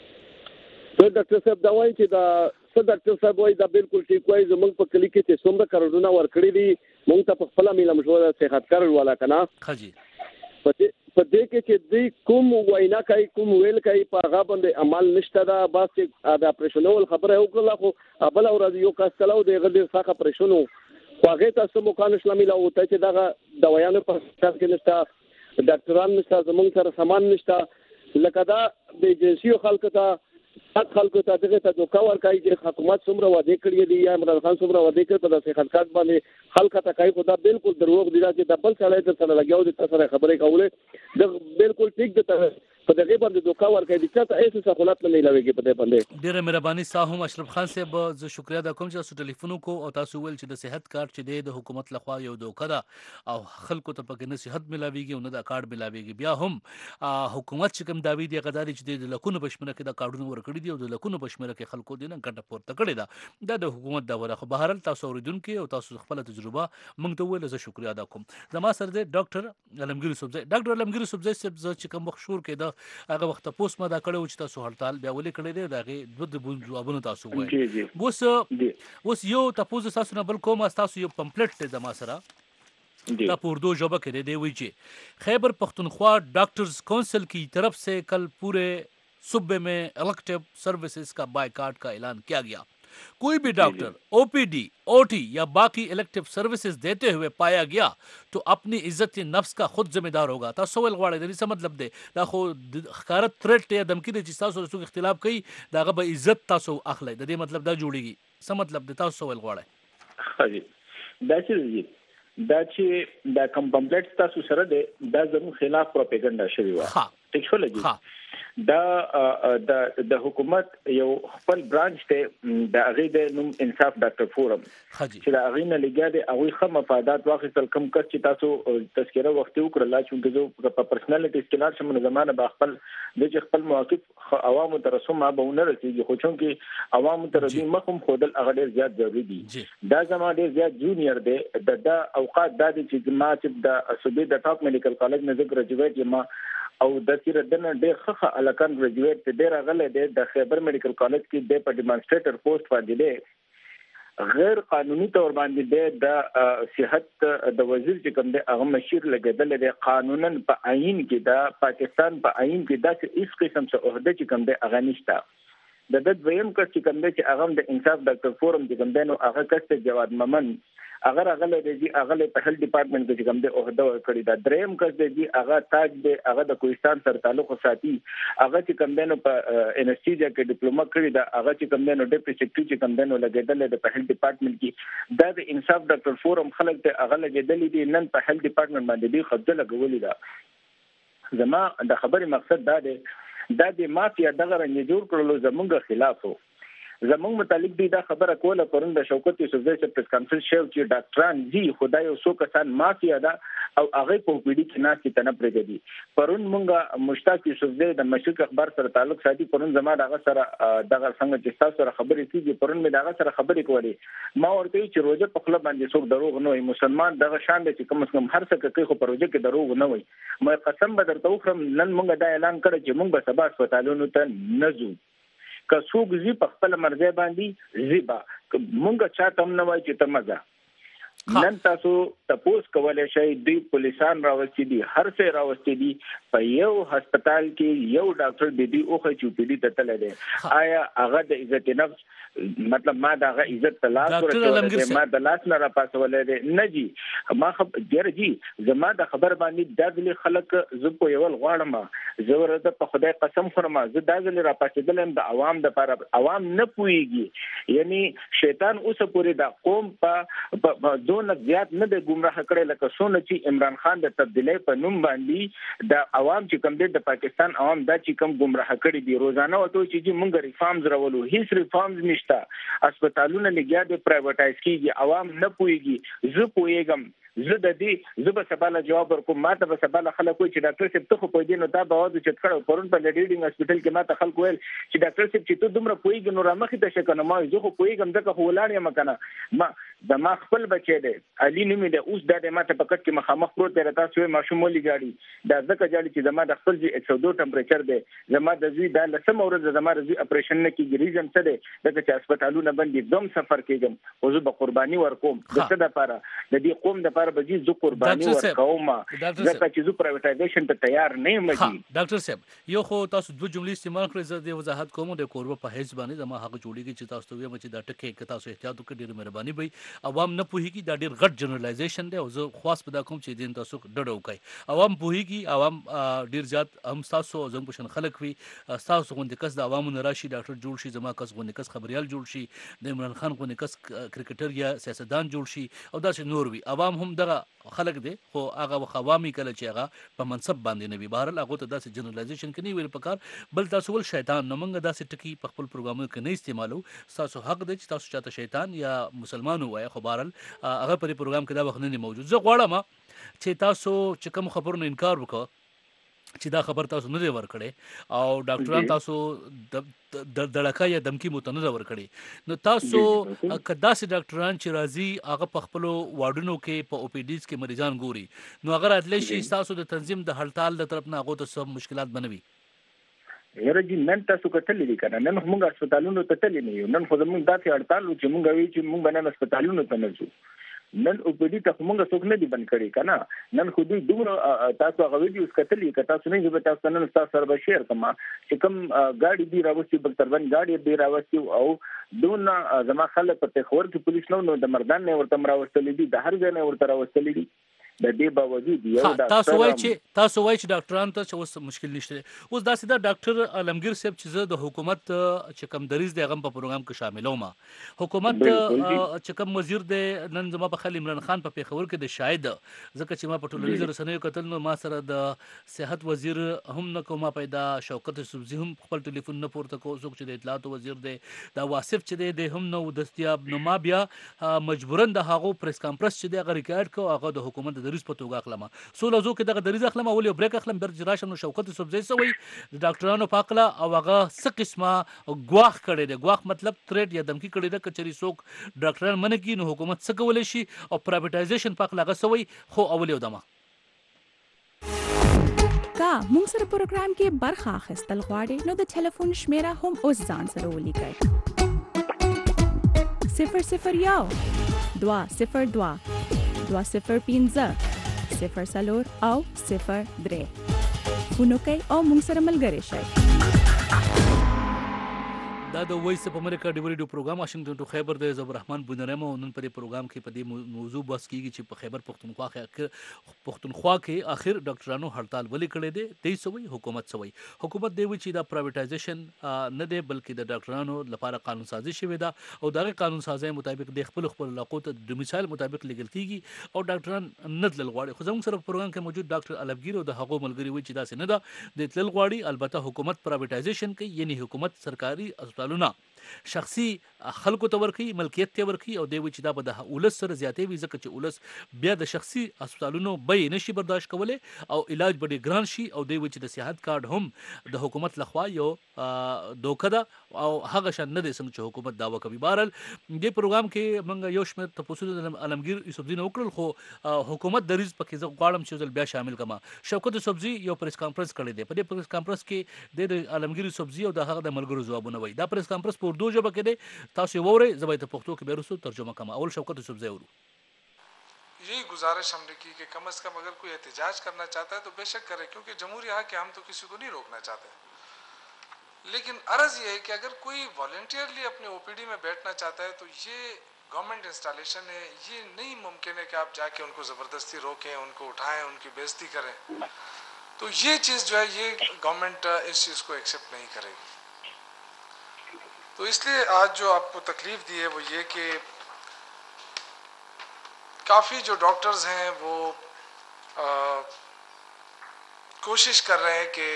ته ډاکټر صاحب دا وایي چې دا څه ډاکټر صاحب وایي دا بالکل ټیک وایي زمونږ په کلی کې چې څومره کارونه ورکړي دي مونږ ته په خپل میله مشوره صحت کار والا کنه خجی په دې کې چې دوی کوم وینا کوي کوم ویل کوي په هغه باندې عمل نشته دا بس چې د اپریشنول خبره وکړه خو بل ورځ یو کس کلو د غډیر څخه اپریشنو خو هغه تاسو مو کان اسلامي لا وته چې دا دوايانو په اساس کې نشته ډاکټران نشته زموږ سره سامان نشته لکه دا د جنسي خلکو ته دغه ته دوکا ورکړي چې حکومت څومره وعده کړی دی یا عمران خان څومره وعده کړی په داسې خلکات باندې خلک ته کوي خو دا بالکل دروغ دي چې د بل سره د سره لګیاو د تاسو خبرې کوله د بالکل ټیک د په دغه باندې دوکا ورکړي چې تاسو هیڅ سہولت نه ملويږي په دې باندې ډیره مهرباني ساهم اشرف خان صاحب زه شکریا ادا کوم چې تاسو ټلیفون کو او تاسو ویل چې د صحت کارت چې د حکومت لخوا یو دوکا ده او خلکو ته پکې نه صحت ملاويږي او نه دا کارت ملاويږي بیا هم حکومت چې کوم داوی دی غداري چې د لکونو بشمنه کې دا کارتونه ورکړي دي او د لکونو بشمنه کې خلکو دي نه ګټه پورته کړي دا د حکومت دا ورخه بهر تاسو اوریدونکو او تاسو خپل تجربه موږ ته ویل زه شکریا ادا کوم زما سره د ډاکټر علمگیر صوبزی صاحب چې کوم مخشور کې دا هغه وخت پوس ما دا کړو چې تاسو هړتال بیا ولې کړی دی داغه د جوابونو تاسو وایي اوس یو تاسو تاسو نه بل کوم تاسو یو پمفلټ ته زما سره دا اردو ژبه کې دی وی چې خیبر پختونخوا ڈاکٹرز کونسل کی طرف سے کل پورے صوبے میں الیکٹیو سروسز کا بائیکاٹ کا اعلان کیا گیا کوئی بھی ڈاکٹر او پی ڈی او ٹی یا باقی الیکٹیو سروسز دیتے ہوئے پایا گیا تو اپنی عزت نفس کا خود ذمہ دار ہوگا تاسو ول غواړی د څه مطلب دی دا خو خارت تھریټ یا دمکی دی چې تاسو سره اختلاف کوي داغه به عزت تاسو اخلي د دې مطلب دا جوړیږي څه مطلب دی تاسو ول غواړی دا چې دا کوم پمفلټ تاسو سره دی دا زموږ خلاف پروپاګاندا شوی و ټیک شو لګي دا د حکومت یو خپل برانچ ته د هغه د نوم انصاف ډاکټر فورم چې دا هغه نه لګیا دی هغه خو مفادات واخیستل کوم کس چې تاسو تذکره وخت وکړل چې د په پرسنالټی سکلار شمن زمانه به خپل مواقف عوامو ته رسوم به نه رسیږي خو چې عوامو ته رسیدي مخم خودل هغه ډیر زیات ضروری دي دا زموږ ډیر زیات جونیئر دی د اوقات د چې ما چې د صوبې د ټاپ میډیکل کالج نه ګریجویټ یم او د تیر دنه ډېر ښه الکان ګریجویټ ته ډېر غلې دی د خیبر میډیکل کالج کې د په ډیمانسټریټر پوسټ باندې دی غیر قانوني تور باندې دی د صحت د وزیر چې کوم دی هغه مشیر لګیدل دی قانونا په عین کې د پاکستان په عین کې د هیڅ قسم څه عہده چې کوم دی هغه نشته د دویم کس چې کوم دی چې هغه د انصاف ډاکټر فورم چې کوم دی نو هغه کس جواد ممن اگر هغه دی هغه په هیلث ډپارټمنټ کې کوم دی عہده ورکړی دا دریم کس دی هغه تاج دی هغه د کوهستان سره تعلق ساتي هغه چې کوم دی نو په انستیجا کې ډیپلوما کړی دا هغه چې کوم دی نو ډیپټي سیکریټری چې کوم دی نو لګیدل د په هیلث ډپارټمنټ کې دا د انصاف ډاکټر فورم خلک ته هغه لګیدل دي نن په هیلث ډپارټمنټ باندې دی خبره لګولې ده زما د خبرې مقصد دا دی دا د مافیا دغه رنګ جوړ کړلو زمونږ خلاف وو زمونږ متعلق دی دا خبره کوله پرون د شوکت یوسفزئی صاحب پریس کانفرنس شو چې ډاکټران دي خدای او څو کسان مافیا ده او هغه په پیډي کې ناس کې تنه پرېږدي پرون مونږه مشتاق یوسفزئی د مشرق اخبار سره تعلق ساتي پرون زما دغه سره دغه څنګه چې تاسو سره خبرې کیږي پرون مې دغه سره خبرې کولې ما ورته چې روزه په خپل باندې څوک دروغ نه وي مسلمان دغه شان دی چې کوم څه هر څه کوي خو په روزه کې دروغ نه وي مې قسم به درته وخورم نن مونږه دا اعلان کړ چې مونږ به سبا هسپتالونو ته نه ځو که څوک زی په خپل مرزه باندې زیبا مونږه چاته هم نه وای چې ته مزه نن تاسو تپوس کولای شئ دوی پولیسان راوستي دي هر څه راوستي دي په یو هسپتال کې یو ډاکټر د دې اوخه چې په دې ته تل دی آیا هغه د عزت نفس مطلب ما دا هغه عزت تلاش ورته ما د لاس نه را پاسولې دي نه جی ما ډیر جی زما د خبر باندې دازلي خلک زه په یو غواړم زه ورته په خدای قسم خورم زه دازلي را پاسېدلم د عوام د لپاره عوام نه پويږي یعنی شیطان اوس پورې د قوم په دون زیات نه د گمراه کړي لکه څونه چې عمران خان د تبدیلی په نوم باندې د عوام چې کوم د پاکستان عوام دا چې کوم گمراه کړي دي روزانه وته چې موږ ریفارمز راولو هیڅ ریفارمز نشته هسپتالونه لګیا دي پرایویټایز کیږي عوام نه پويږي زه پويګم زه د دې زه به سباله جواب ورکوم ماته به سباله خلک وي چې ډاکټر صاحب ته خو په دې نو دا به واده چې کړو پرون په لیډینګ هسپتال کې ماته خلک ویل چې ډاکټر صاحب چې ته دومره پويګ نو رامخې ته شکنه ما زه خو پويګم ځکه خو ولاړ یم کنه ما د ما خپل بچی دی علي نومې د اوس د ماته په کټ کې مخامخ پروت دی تاسو ماشوم ولې گاډي دا ځکه جالي چې زما د خپل جی 102 ټمپریچر دی زما د زوی د لسم ورځ زما د زوی اپریشن نه کیږي ریزن څه دی دغه چې هسپتالونه باندې دوم سفر کېږم او زه به قرباني ورکوم د څه لپاره د دې قوم لپاره به زه قرباني ورکوم ځکه چې زه پرایویټایزیشن ته تیار نه یم ډاکټر صاحب یو خو تاسو دوه جملې استعمال کړې زه د وضاحت کوم د کوربه په حیث باندې زما حق جوړیږي چې تاسو ته وایم چې دا ټکي کې تاسو احتیاط وکړئ ډېر مهرباني وي عوام نه پوهیږي دا ډېر غټ جنرالایزیشن دی او زه خاص په دا کوم چې دین تاسو ډډه وکړئ عوام پوهیږي عوام ډېر زیات هم تاسو زموږ پشن خلک وي تاسو غونډه کس د عوامو نه راشي ډاکټر جوړ شي زما کس غونډه کس خبريال جوړ شي د عمران خان غونډه کس کرکټر یا سیاستدان جوړ شي او دا چې نور وي عوام هم دغه خلک دي خو هغه عوامي کله چې هغه په منصب باندې نه وي بهر هغه ته داسې جنرالایزیشن کې نه ویل پکار بل تاسو ول شیطان نو موږ داسې ټکی په خپل پروګرامونو کې نه استعمالو تاسو حق دی چې تاسو چاته شیطان یا مسلمان وای خو بهر هغه په پروګرام کې دا وخت نه موجود زه غواړم چې تاسو چې کوم خبرونو انکار وکړه چې دا خبر تاسو نه دی ورکړي او ډاکټران تاسو د دړکا یا دمکی متنه ورکړي نو تاسو کدا سي ډاکټران چې راځي هغه په خپل وارډونو کې په او پی ډیز کې مریضان ګوري نو اگر اتلی شي تاسو د تنظیم د هړتال د طرف نه هغه ته سب مشکلات بنوي یره جی نن تاسو کتلې دي کنه نن موږ هسپتالونو ته تللی نه یو نن خو موږ داسې هړتال چې موږ وی چې موږ باندې هسپتالونو ته نه ځو نن او په دې ته موږ څوک نه دي بند کړي کنه نن خو دوی دومره تاسو هغه ویډیوز کتلې که تاسو نه یو تاسو نن تاسو سره به شیر کما چې کوم ګاډي دی راوستي بل تربن ګاډي دی راوستي او دون زما خلک په خور کې پولیس نو د مردان نه ورته راوستلې دي د هر ځای نه ورته راوستلې دي د دې باوجود یو تاسو وایي چې ډاکټرانو ته اوس مشکل نشته اوس دا سیده ډاکټر علمگیر صاحب چې د حکومت چې کم دریز دی غم په پروګرام کې شاملوم حکومت چې کم وزیر دی نن زما په خل عمران خان په پیښور کې د شاهد ځکه چې ما په ټولنیزو رسنیو کتل نو ما سره د صحت وزیر هم نه کومه پیدا شوکت سبزی هم خپل ټلیفون نه پورته کو څوک چې د اطلاعات وزیر دی دا واسف چې دی هم نو دستیاب نو ما بیا مجبورن د هغه پریس کانفرنس چې دی هغه ریکارډ کو هغه د حکومت دریز په توګه اخلم سول ازو کې دغه دریز اخلم ولې بریک اخلم بر راشم نو شوکت سبزی سوی د ډاکټرانو پاکله او هغه څه قسمه غواخ کړي دی غواخ مطلب تریټ یا دمکی کړي دی کچري څوک ډاکټران منه کی نو حکومت څه کولای شي او پرایویټایزیشن پاکله هغه سوی خو اول یو دمه کا موږ سره پروګرام کې برخه اخیستل غواړي نو د ټلیفون شمیره هم اوس ځان سره ولیکئ 001 202 205 0 او 03 فونو کوي او موږ سره ملګری شئ دا د وایس اف امریکا د ریډیو پروګرام واشنگټن ټو خیبر د زبر رحمان بونرم نن په پروګرام کې په دې موضوع بحث کیږي چې په خیبر پختونخوا کې اخر ډاکټرانو هړتال ولې کړی دی د سوي حکومت سوي حکومت دی چې دا پرایویټایزیشن نه دی بلکې د ډاکټرانو لپاره قانون سازي شوی دا او دغه قانون سازي مطابق د خپل علاقو ته د مثال مطابق لګل کیږي او ډاکټران نه تلل غواړي خو زموږ سره پروګرام کې موجود ډاکټر علمگیر او د هغو ملګری وي چې دا څه نه ده د تلل غواړي البته حکومت پرایویټایزیشن کوي یعنی حکومت سرکاري هسپتالونه شخصي خلکو ته ورکی ملکیت ته ورکی او دی چې دا به د ولس سره زیاتې وي ځکه چې ولس بیا د شخصي هسپتالونو به نشي برداشت کولای او علاج به ګران شي او دی چې د صحت کارت هم د حکومت لخوا یو دوکه ده او هغه شان نه دي څنګه چې حکومت داوا کوي بهرال دې پروګرام کې موږ یو شمېر تاسو د علمگیر یوسفزین وکړل خو حکومت د ریز پکې زه غواړم چې بیا شامل کما شوکت یوسفزی یو پریس کانفرنس کړی دی په دې پریس کانفرنس کې د علمگیر یوسفزی او د هغه د ملګرو ځوابونه وایي دا پریس کانفرنس په اردو ژبه کې دی تاسو ووري زبې ته پښتو کې به رسو ترجمه کوم اول شوکت یوسفزی ورو यही गुजारिश हमने की कि कम से कम अगर कोई एहतजाज करना चाहता है तो बेशक करे, क्योंकि जमहूरिया है कि हम तो किसी को नहीं रोकना चाहते। लेकिन अर्ज़ ये है कि अगर कोई वॉलंटियरली अपने ओपीडी में बैठना चाहता है तो ये गवर्नमेंट इंस्टॉलेशन है, ये नहीं मुमकिन है कि आप जाके उनको ज़बरदस्ती रोकें, उनको उठाएं, उनकी बेइज्जती करें। तो ये चीज़ जो है ये गवर्नमेंट इस चीज़ को एक्सेप्ट नहीं करेगी। तो इसलिए आज जो आपको तकलीफ़ दी है वो ये कि काफ़ी जो डॉक्टर्स हैं वो कोशिश कर रहे हैं कि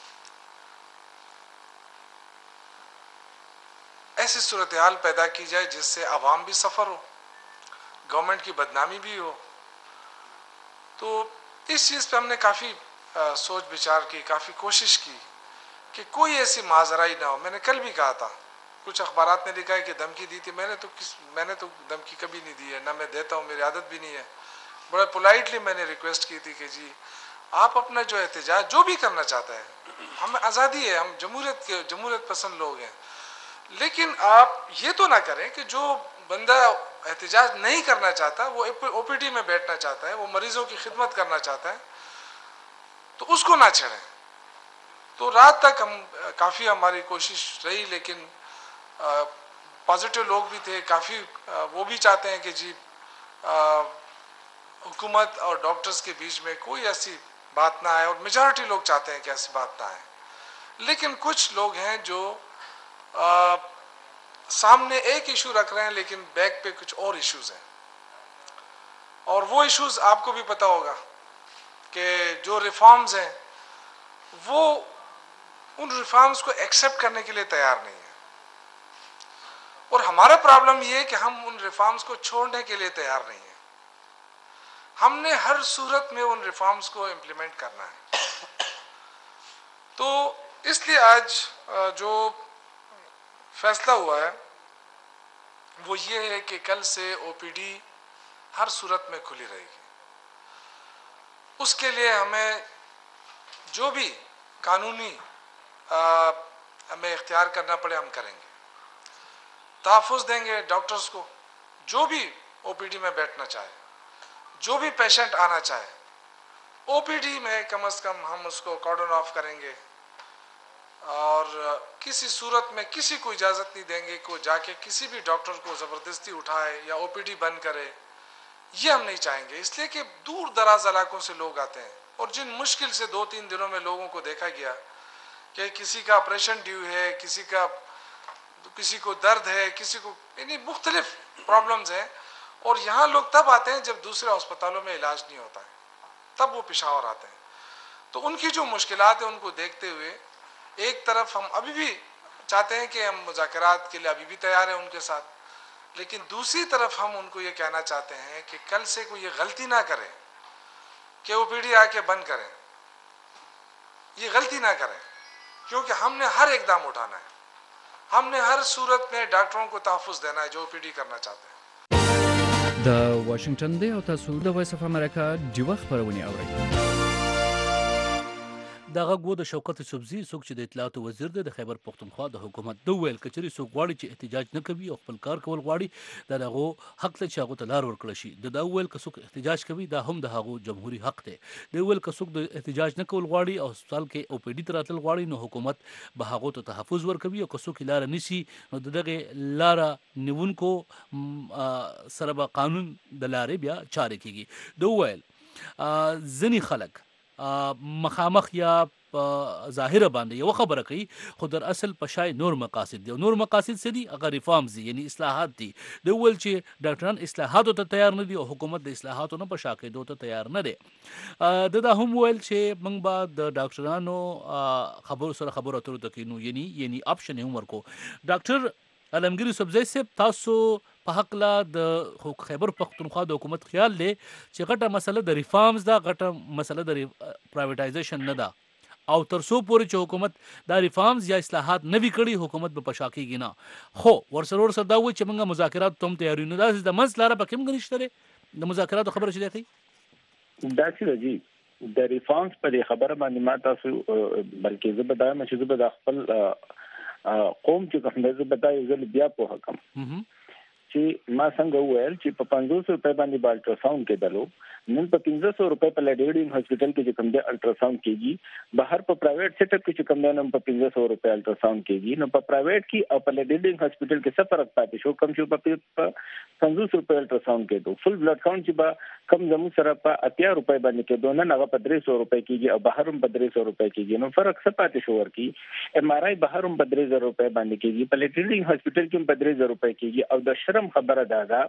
ऐसी सूरत हाल पैदा की जाए जिससे आवाम भी सफ़र हो, गवर्नमेंट की बदनामी भी हो। तो इस चीज़ पे हमने काफ़ी सोच विचार की, काफ़ी कोशिश की कि कोई ऐसी माजराई ना हो। मैंने कल भी कहा था, कुछ अखबारात ने लिखा है कि धमकी दी थी, मैंने तो धमकी कभी नहीं दी है, ना मैं देता हूँ, मेरी आदत भी नहीं है। बड़ा पोलाइटली मैंने रिक्वेस्ट की थी कि जी आप अपना जो एहतजाज जो भी करना चाहता है, हमें आज़ादी है, हम जमहूरियत पसंद लोग हैं, लेकिन आप ये तो ना करें कि जो बंदा एहतजाज नहीं करना चाहता, वो ओपीडी में बैठना चाहता है, वो मरीजों की खिदमत करना चाहता है, तो उसको ना छेड़ें। तो रात तक हम काफ़ी हमारी कोशिश रही, लेकिन पॉजिटिव लोग भी थे काफ़ी, वो भी चाहते हैं कि जी हुकूमत और डॉक्टर्स के बीच में कोई ऐसी बात ना आए, और मेजॉरिटी लोग चाहते हैं कि ऐसी बात ना आए। लेकिन कुछ लोग हैं जो सामने एक इशू रख रहे हैं लेकिन बैक पे कुछ और इश्यूज हैं, और वो इश्यूज आपको भी पता होगा कि जो रिफॉर्म्स हैं वो उन रिफॉर्म्स को एक्सेप्ट करने के लिए तैयार नहीं है। और हमारा प्रॉब्लम ये है कि हम उन रिफॉर्म्स को छोड़ने के लिए तैयार नहीं है। हमने हर सूरत में उन रिफॉर्म्स को इम्प्लीमेंट करना है। तो इसलिए आज जो फैसला हुआ है वो ये है कि कल से ओपीडी हर सूरत में खुली रहेगी। उसके लिए हमें जो भी कानूनी हमें इख्तियार करना पड़े हम करेंगे। तहफ़्फ़ुज़ देंगे डॉक्टर्स को, जो भी ओपीडी में बैठना चाहे, जो भी पेशेंट आना चाहे, ओपीडी में कम से कम हम उसको कॉर्डन ऑफ करेंगे, और किसी सूरत में किसी को इजाज़त नहीं देंगे को जाके किसी भी डॉक्टर को ज़बरदस्ती उठाए या ओपीडी बंद करे। ये हम नहीं चाहेंगे, इसलिए कि दूर दराज इलाकों से लोग आते हैं, और जिन मुश्किल से 2-3 दिनों में लोगों को देखा गया कि किसी का ऑपरेशन ड्यू है, किसी को दर्द है, किसी को यानी मुख्तलिफ प्रॉब्लम्स हैं, और यहाँ लोग तब आते हैं जब दूसरे अस्पतालों में इलाज नहीं होता है, तब वो पेशावर आते हैं। तो उनकी जो मुश्किलात है उनको देखते हुए एक तरफ हम अभी भी चाहते हैं कि हम मुज़ाकरात के लिए अभी भी तैयार हैं उनके साथ, लेकिन दूसरी तरफ हम उनको ये कहना चाहते हैं कि कल से कोई ये गलती ना करें कि ओपीडी आके बंद करें, ये गलती ना करें, क्योंकि हमने हर एकदम उठाना है, हमने हर सूरत में डॉक्टरों को तहफ़्फ़ुज़ देना है जो ओपीडी करना चाहते हैं। د واشنگټن دی او تاسو د وایس اف امریکا دی وخت پرونی اورئ دغه غو د شوکت سبزی څوک چې د اطلاعات وزیر د خیبر پختونخوا د حکومت د ویل کچري څوک غواړي چې احتجاج نه کوي او خپل کار کول غواړي دغه حق ته چې هغه ته لار ورکړي شي د ویل کڅوک احتجاج کوي دا هم د هغه جمهوریت حق دی د ویل کڅوک د احتجاج نه کول غواړي او هسپتال کې او پی ډی تراتل غواړي نو حکومت به هغه ته تحفظ ورکوي او کڅوک لار نسی نو دغه لار نیونکو سره به قانون د لارې بیا چارې کیږي د ویل ځنی خلک مخامخ یا ظاهره باندې یو خبره کوي خو در اصل پشای نور مقاصد دي او نور مقاصد څه دي هغه ریفارمز دي یعنی اصلاحات دي د ول چې ډاکټران اصلاحاتو ته تیار نه دي او حکومت د اصلاحاتو نه په شاکې دوته تیار نه دي دا هم ویل چې موږ به د ډاکټرانو خبرو اترو تکینو یعنی اپشن هم ورکو ډاکټر علمگیر سبزی صاحب تاسو په حق لا د خیبر پختونخوا د حکومت خیال دی چې غټه مسله د ریفارمز دا غټه مسله د پرایویټایزیشن نه ده او ترسو پورې چې حکومت دا ریفارمز یا اصلاحات نه وی کړي حکومت به پشاکیږي نه خو ورسره دا و چې موږ مذاکرات تم تیاری نه دا د منځ لاره پکې موږ نشته د مذاکرات خبره چې دی دا چې دی د ریفارمز په خبره باندې ما تاسو بلکې زه به دا مې چې زه به خپل قوم چې کوم د زبدا یو ځل بیا په حکم چې چې ما څنګه وویل چې په 500 روپۍ باندې به الټراساوند کېدلو، نن په 1500 روپۍ په لیډیډینګ هاسپټل کې چې کوم دی الټراساوند کېږي، بهر په پرایویټ سیټ اپ کې چې کوم دی نو په 1500 روپۍ الټراساوند کېږي. نو په پرایویټ کې او په لیډیډینګ هاسپټل کې څه فرق پاتې شو؟ کم چې په 500 روپۍ الټراساوند کېدو، فل بلډ کاونټ چې به کم زمو سره په 80 روپۍ باندې کېدو، نن هغه په 300 روپۍ کېږي او بهر هم په 300 روپۍ کېږي. نو فرق څه پاتې شو ورکی؟ ایم آر آی بهر هم په 3000 روپۍ باندې کېږي، په لیډیډینګ هاسپټل کې هم په 3000 روپۍ کېږي. او د شرم خبره ده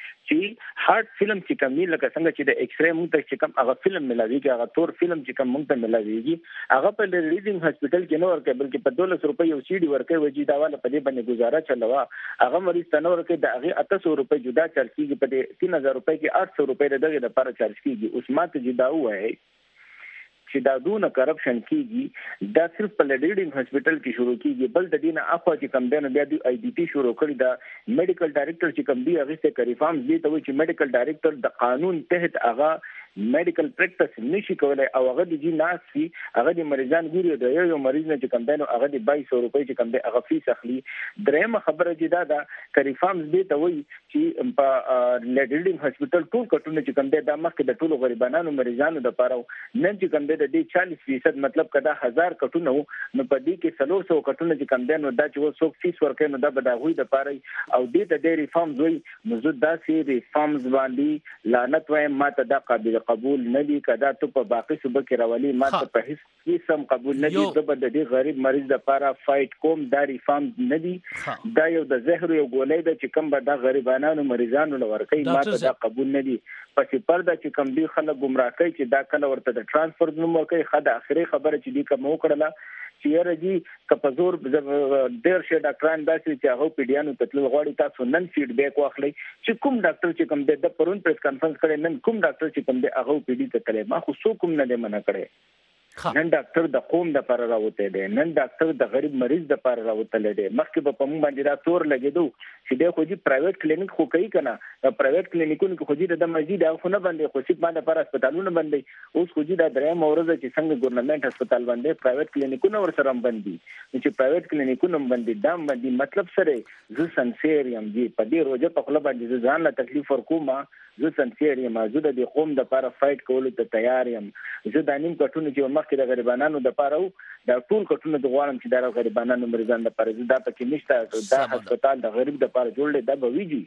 چې هارت فلم چې کوم لکه څنګه چې د ایکس ری مونږ ته چې کوم هغه فلم ملاويږي، هغه تور فلم چې کوم مونږ ته ملاويږي، هغه په لیډینګ هاسپټل کې نه ورکوي، بلکې په 1200 روپۍ یو سي ډي ورکوي. وجې دا والا په دې باندې گزاره چلوا، هغه مریض ته نه ورکوي، د هغه 800 روپۍ جدا چارج کیږي، په دې 3000 روپۍ کې 800 روپۍ دغه لپاره چارج کیږي. اوس ماته جدا وایي چې دا دونه کرپشن کیږي، دا صرف په لیډیډینګ هاسپټل کې شروع کیږي. بل د دینه اخوا چې کم دنه بیا د آی ډی ټي شروع کړی، دا میډیکل ډایریکټر چې کم دی هغه څه کوي فارمز دی ته وایي چې میډیکل ډایریکټر د قانون تحت هغه میډیکل پریکټس نشي کولای، او هغه د جی ناس فی هغه د مریضان ګوري، د یو مریض نه چې کم دنه هغه د 2200 روپۍ چې کم دی هغه فیس اخلي. درېمه خبره چې دا کوي فارمز دی ته وایي چې په لیډیډینګ هاسپټل ټول کټونه چې کم دی دا مخکې د ټولو غریبانو مریضانو د لپاره، نن چې کم دی د 40% مطلب کدا 1000 کټونه نو په دې کې 300 کټونه چې کم دی نو دا چې وسو فیس ورکړي نو دا به دا غوي د پاره او دې ته د ریفارمز وي. نو زه دا سي ریفارمز باندې لعنت وایم، ماته دا قابل قبول نه دي. کدا ته په باقي صوبه کې راولي ماته په هیڅ قسم قبول نه دي. د دې غریب مریض د لپاره فایټ کوم، دا ریفارمز نه دي. دا یو د زهر یو ګولۍ ده چې کوم به دا غریبانو مریضانو لورکي، ماته دا قبول نه دي. پسې پرده چې کوم دی خلک گمراه کوي چې دا کله ورته د ترانسفر نوم ورکوي. خدای اخري خبره چې دی کوم وکړه چې یاره جی کپزور ډېر شه ډاکټران داسې چې هغه پیډیانو تطلیل غواړي، تاسو نن فیډبیک واخلئ چې کوم ډاکټر چې کوم د پرون پریس کانفرنس کړي، نن کوم ډاکټر چې کوم دی هغه پیډی ته کړي. ما خو څوک کوم نه دی منع کړي. نن ډاکټر د قوم د پر راوته دی، نن ډاکټر د غریب مریض د پر راوته دی. مخکې په موږ باندې دا تور لګیدو چې د خو جی پرایویټ کلینیک خو کوي کنه، پرایویټ کلینیکونو کې خو جی د مزید خو نه باندې خو سیټ باندې پر هسپتالونو باندې اوس خو جی دا درې مورزه چې څنګه ګورنمنت هسپتال باندې پرایویټ کلینیکونو ور سره باندې چې پرایویټ کلینیکونو باندې دا باندې مطلب سره زه سنسیر یم جی په دې روزه په خپل باندې ځان له تکلیف ورکوم، زه سنسیر یم، زه د قوم د لپاره فایټ کولو ته تیار یم. زه د نیم کټونو چې مخکې د غریبانو د لپاره دا ټول کټونه د غواړم چې د غریبانو مریضان د لپاره زه دا پکې نشته، دا هسپتال د غریب د لپاره جوړل دا به ویږي.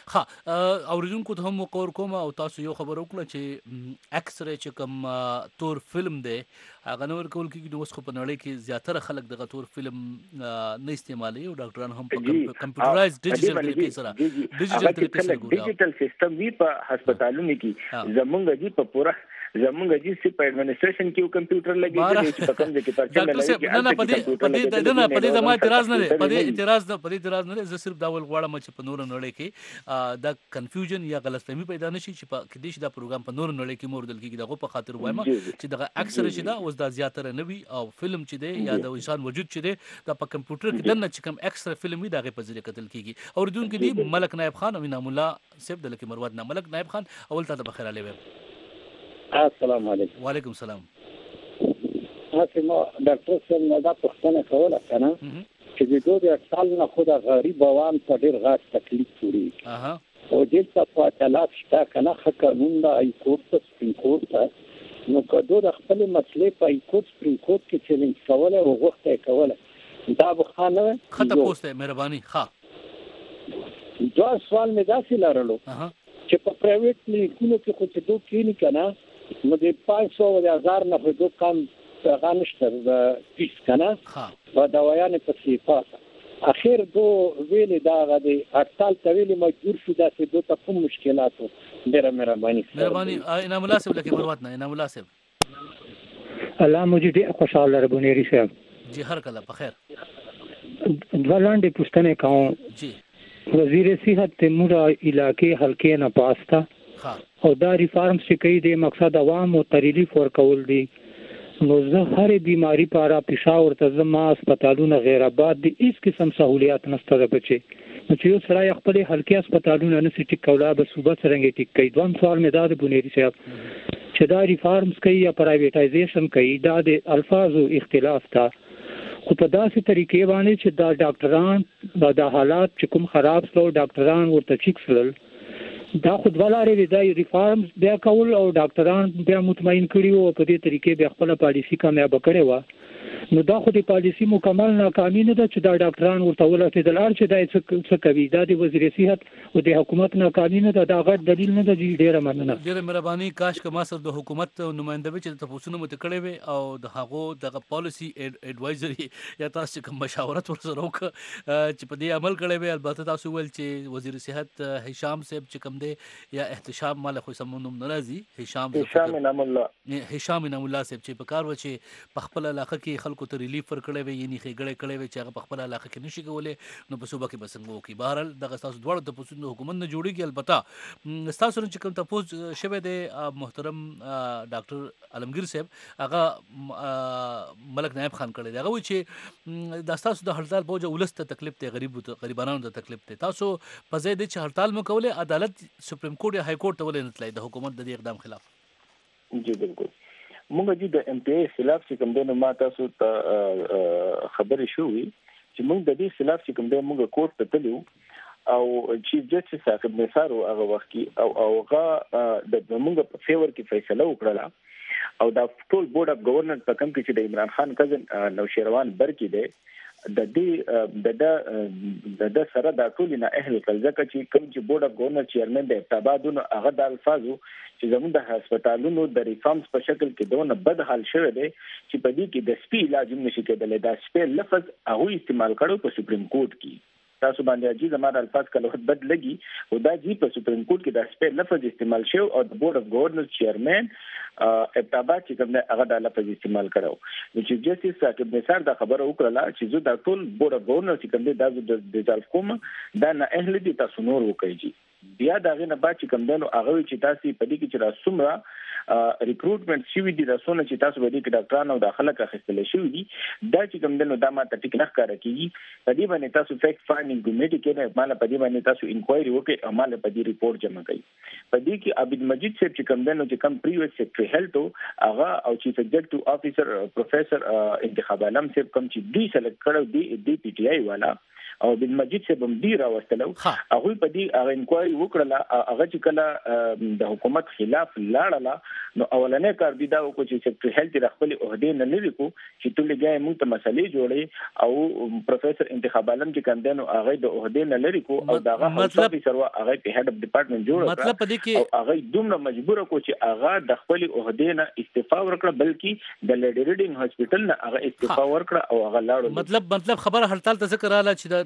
ها اوریدونکو ته هم وقور کوم او تاسو یو خبر وکړه چې اکثره چې کوم تور فلم دی هغه نور کول کېږي. د اوس خو په نړۍ کې زیاتره خلک دغه تور فلم نه استعمالوي او ډاکټران هم په کمپیوټرایز ډیجیټل طریقې سره ډیجیټل سیستم وی په هسپتالونو کې زمونږ جی په پورا زمونږ جی سی په ایڈمنسټریشن کې کمپیوټر لګي چې په کوم ځای کې پرچم لګي. نه په دې زما اعتراض نه دی، په دې اعتراض نه دی. زه صرف دا ول غواړم چې په نور نړۍ کې دا کنفیوژن یا غلطفهمي پیدا نشي چې په کې دې دا پروګرام په نور نړۍ کې موردل کېږي. دغه په خاطر وایم چې دغه اکثر شي دا اوس دا زیاتره نه وي او فلم چې دی یا د انسان وجود چې دی دا په کمپیوټر کې دنه چې کوم اکثر فلم وي دغه په ذریعہ قتل کېږي. اوریدونکو دی ملک نائب خان او انعام الله صاحب د لکه مروت نه ملک نائب خان اول ته بخیر علیه. السلام علیکم. وعلیکم السلام. ما ډاکټر صاحب دا پوښتنه کوله کنه چې د دوه سال نه خو د غریب عوام ته ډیر غاټ تکلیف جوړي او دلته په اطلاع شته کنه خ قانون د ای کورټ سپریم کورټ نو کدو د خپل مسلې په ای کورټ سپریم کورټ کې چیلنج کوله او غوښته کوله دا بخانه خطه پوسټه مهرباني. ها دا سوال مې داسې لرلو چې په پرایویټ کلینیکونو کې خو چې دوه کلینیک نه نو د 500 او 1000 نه په دوه کم غانشتر د فیس کنه و دوايان په صفات اخر دو ویل دا غدي هټال طويل مجبور شو دا چې دوه په مشکلاتو ډیره مهرباني انعام الله صاحب لکه مروت نه انعام الله صاحب الله مجھے ډیر خوشاله ربونیری صاحب جی هر کله په خیر. دلاندې پوښتنه کوم جی وزیر صحت تیمور علاقې حلقې نه پاستا او دا ریفارم چې کوي د مقصد عوام او تریلیف ورکول دي. نو زه هر بیماری پارا پېښور ته زما هسپتالونه غیر آباد دي، هیڅ قسم سہولیات نشته د بچي. نو چې یو سړی خپل حلقې هسپتالونه نه سټیک کولا به صوبه څنګه ټیک کوي. دوم سوال مې دا د بنيري صاحب چې دا ریفارمز کوي یا پرایویټایزیشن کوي دا د الفاظو اختلاف تا خو په داسې طریقې باندې چې دا ډاکټران دا حالات چې کوم خراب سلو ډاکټران ورته چیک سلل دا خود ولاره دی د ریفارمز بیا کول او ډاکټران بیا مطمئن کړي او په دې طریقې بیا خپل پالیسی کامیاب کړي و نو دا خو د پالیسی مکمل ناکامي نه ده چې دا ډاکټران ورته ولرسېدل چې دا څه کوي دا د وزیر صحت او د حکومت ناکامي نه ده دا غټ دلیل نه ده چې ډیره مننه ډیره مهرباني کاش که ما سره د حکومت نماینده وي چې تاسو مو ته کړی وي او د هغو د پالیسی اډوایزري یا تاسو کوم مشاورت ورسره وکړه چې په دې عمل کړی وي البته تاسو ول چې وزیر صحت هشام صاحب چې کوم دی یا احتشام مال خو سمونم ناراضي هشام انعام الله صاحب چې په کار و چې په خپل علاقه کې خلکو ته ریلیف ورکړی وي یعنی ښېګړی کړی وي چې هغه په خپل علاقه کې نشي کولی نو په صوبه کې به څنګه وکړي بهرحال دغه ستاسو دواړو تپوسونه د حکومت نه جوړېږي البته ستاسو نه چې کوم تپوس شوی دی محترم ډاکټر علمگیر صاحب هغه ملک نایب خان کړی دی هغه وایي چې دا ستاسو د هړتال په وجه ولس ته تکلیف دی غریبانو ته تکلیف دی تاسو په ځای دی چې هړتال مو کولی عدالت سپریم کورټ یا های کورټ ته ولې نه تللی د حکومت د دې اقدام خلاف جی بالکل موږ چې د MPA خلاف چې کوم دی نو ما تاسو ته خبرې شوې چې موږ د دې خلاف چې کوم دی موږ کورټ ته تلو او چیف جسټس صاحب نثار هغه وخت کې او هغه د موږ په فیور کې فیصله وکړه او دا ټول بورډ اف گورنر په کوم کې چې د عمران خان کزن نوشیروان برکی دی د دې د سره د ټول نه اهل کلزکه چې کوم چې بورډ اف گورنر چیرمن دی تبادل هغه د الفاظو چې زموږ د هسپتالونو د ریفارمز په شکل کې دونه بد حال شوی دی چې په دې کې د سپی علاج نشي کېدلی دا سپی لفظ هغه استعمال کړو په سپریم کورټ کې تاسو باندې اجي زموږ الفاظ کله بد لګي او دا جی په سپریم کورټ کې د سپی لفظ استعمال شو او د بورډ اف گورنر چیرمن ابتابا چې کوم هغه د لفظ استعمال کړو چې جسټس صاحب نثار دا خبره وکړه چې زه د ټول بورډ اف گورنر چې کوم د ځل کوم دا نه اهل دي تاسو نور وکړي بیا دا غنه با چې کوم دنو هغه چې تاسو په دې کې چې را سمره ریکروټمنټ شوی دي رسونه چې تاسو به دې کې ډاکټرانو او داخله کا خستل شوی دي دا چې کوم دنو دا ماته ټیک نه ښکار کیږي په دې باندې تاسو فیکټ فایندینګ کمیټي کې مال په دې باندې تاسو انکوایري وکړئ او مال په دې ریپورت جمع کړئ په دې کې عبد مجید صاحب چې کوم دنو چې کوم پریویس سیکریټری هیلث هغه او چیف ایگزیکټیو افیسر پروفیسور انتخاب علم صاحب کوم چې دوی سلیکټ کړو دی پی ټی آی والا او بن مجید صاحب هم دی راوستلو هغه په دې هغه انکوایري وکړه هغه چې کله د حکومت خلاف لاړه نو اولنې کار دی دا وکړي چې سیکریټری هیلث خپل عہده نه لري کو چې ټول ګای موږ ته مسلې جوړي او پروفیسور انتخاب علم چې کندنو هغه د عہده نه لري کو او داغه مطلب سره هغه په هډ اف ډپارټمنټ جوړ مطلب په دې کې هغه دومره مجبور کو چې هغه د خپل عہده نه استعفا ورکړه بلکې د لیډی ریډینګ هاسپټل نه هغه استعفا ورکړه او هغه لاړو مطلب خبره هړتال ته ذکر رااله چې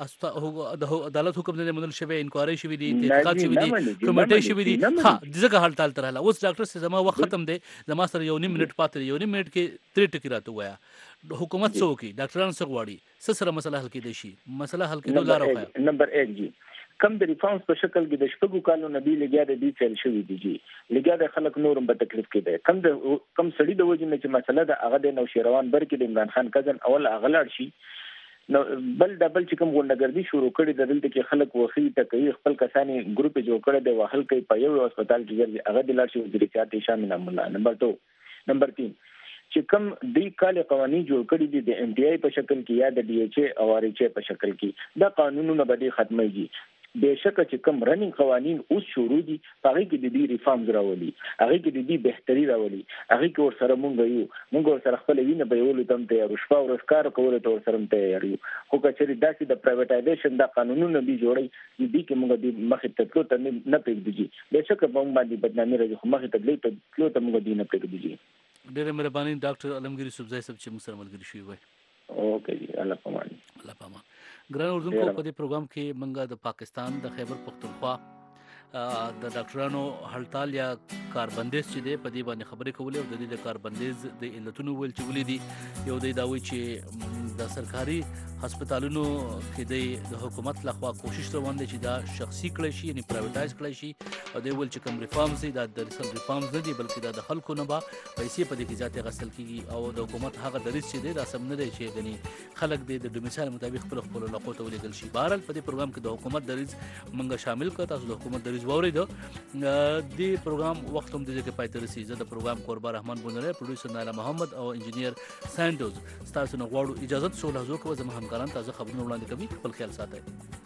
د عدالت حکم نه منل شوی انکوایري شوی دي تحقیقات شوی دي کمیټه شوی دي ها ځکه هړتال تر حاله اوس ډاکټر سره زما وخت ختم دی زما سره یو نیم منټ پاتې یو نیم منټ کې ترې ټکی راته وایا حکومت څه وکړي ډاکټرانو څه غواړي سره مسله حل کېدای شي مسله حل کېدو لار وخایا نمبر 1 جی کم د ریفارمز په شکل کې د شپږو کالو نبی لګیا د دې فعل شوی دی جی لګیا د خلک نورم په تکلیف کې دی کم سړی د وجه نه چې مسله د هغه د نوشیروان برکې د عمران خان کزن اول هغه لاړ شي نو بل ډبل چې کوم غونډګردي شروع کړي د دلته کې خلک وخی ته کوي خپل کسانی ګروپ جوړ کړي د وهل کوي په یو هسپتال کې هغه د لاړ شي وزیر صحت هشام انعام الله نمبر 2 نمبر 3 چې کوم د کال قوانين جوړ کړي دي د MTI په شکل کې یا د DHA او RHA په شکل کې دا قانونونه به ختميږي بهشکه چې کوم رننګ قوانين اوس شروع دي هغه کې د دې ریفارمز راولي هغه کې د دې بهتري راولي هغه کې ور سره مونږ ور سره خپل وینه به یو لتم ته رشوه او رسکار کول ته ور سره تیار یو خو کچري داسې د پرایویټایزیشن د قانونونو به جوړي دي کې موږ د مخې ته ته نه پېږدي بهشکه موږ باندې بدنامي راځي خو مخې ته موږ دې نه پېږدي ډېر مهرباني ډاکټر علمگیر صوبزای صاحب چې موږ سره ملګری شوي وای اوکے جی الله پامان ګران اردوونکو په دې پروګرام کې موږ د پاکستان د خیبر پختونخوا د ډاکټرانو هړتال یا کاربندیز چې دی په دې باندې خبرې کولې او د دې د کاربندیز د علتونو ویل چې ولې دي یو دی دا وایي چې د سرکاري هسپتالونو کې د حکومت لخوا کوشش روان دی چې دا شخصي کړی شي یعنی پرایویټایز کړی شي او دی ول چې کوم ریفارمز دي دا د ریفارمز نه دي بلکې دا د خلکو نه با پیسې په دې کې ذاتي غسل کیږي او د حکومت هغه دریس چې دی دا سم نه دی چې غني خلک د ډومیسایل مطابق خپل لقو ته ولېږل شي بهرحال په دې پروګرام کې د حکومت دریس منګه شامل کړ تاسو د حکومت دریس واورید د پروګرام وخت هم د ځکه پای ته رسیږي د پروګرام قربان رحمان بونره پروډوسر نایلا محمد او انجینیر سانډوز تاسو نه غواړو اجازه سو لحظو کو زموږ همکاران تازه خبرونه وړاندې کوي خپل خیال ساتئ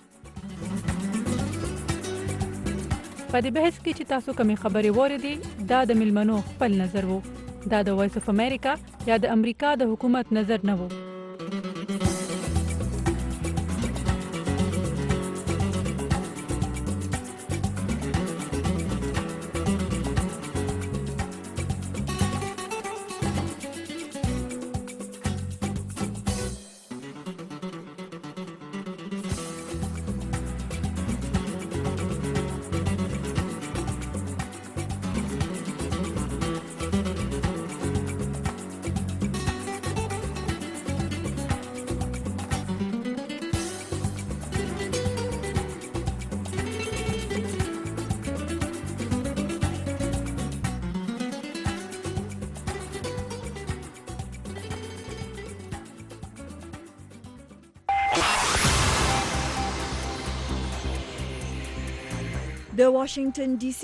په دې بحث کې چې تاسو کومې خبرې واردې دا د ملمنو خپل نظر وو دا د وایس اف امریکا یا د امریکا د حکومت نظر نه وو د واشنگټن ډي سي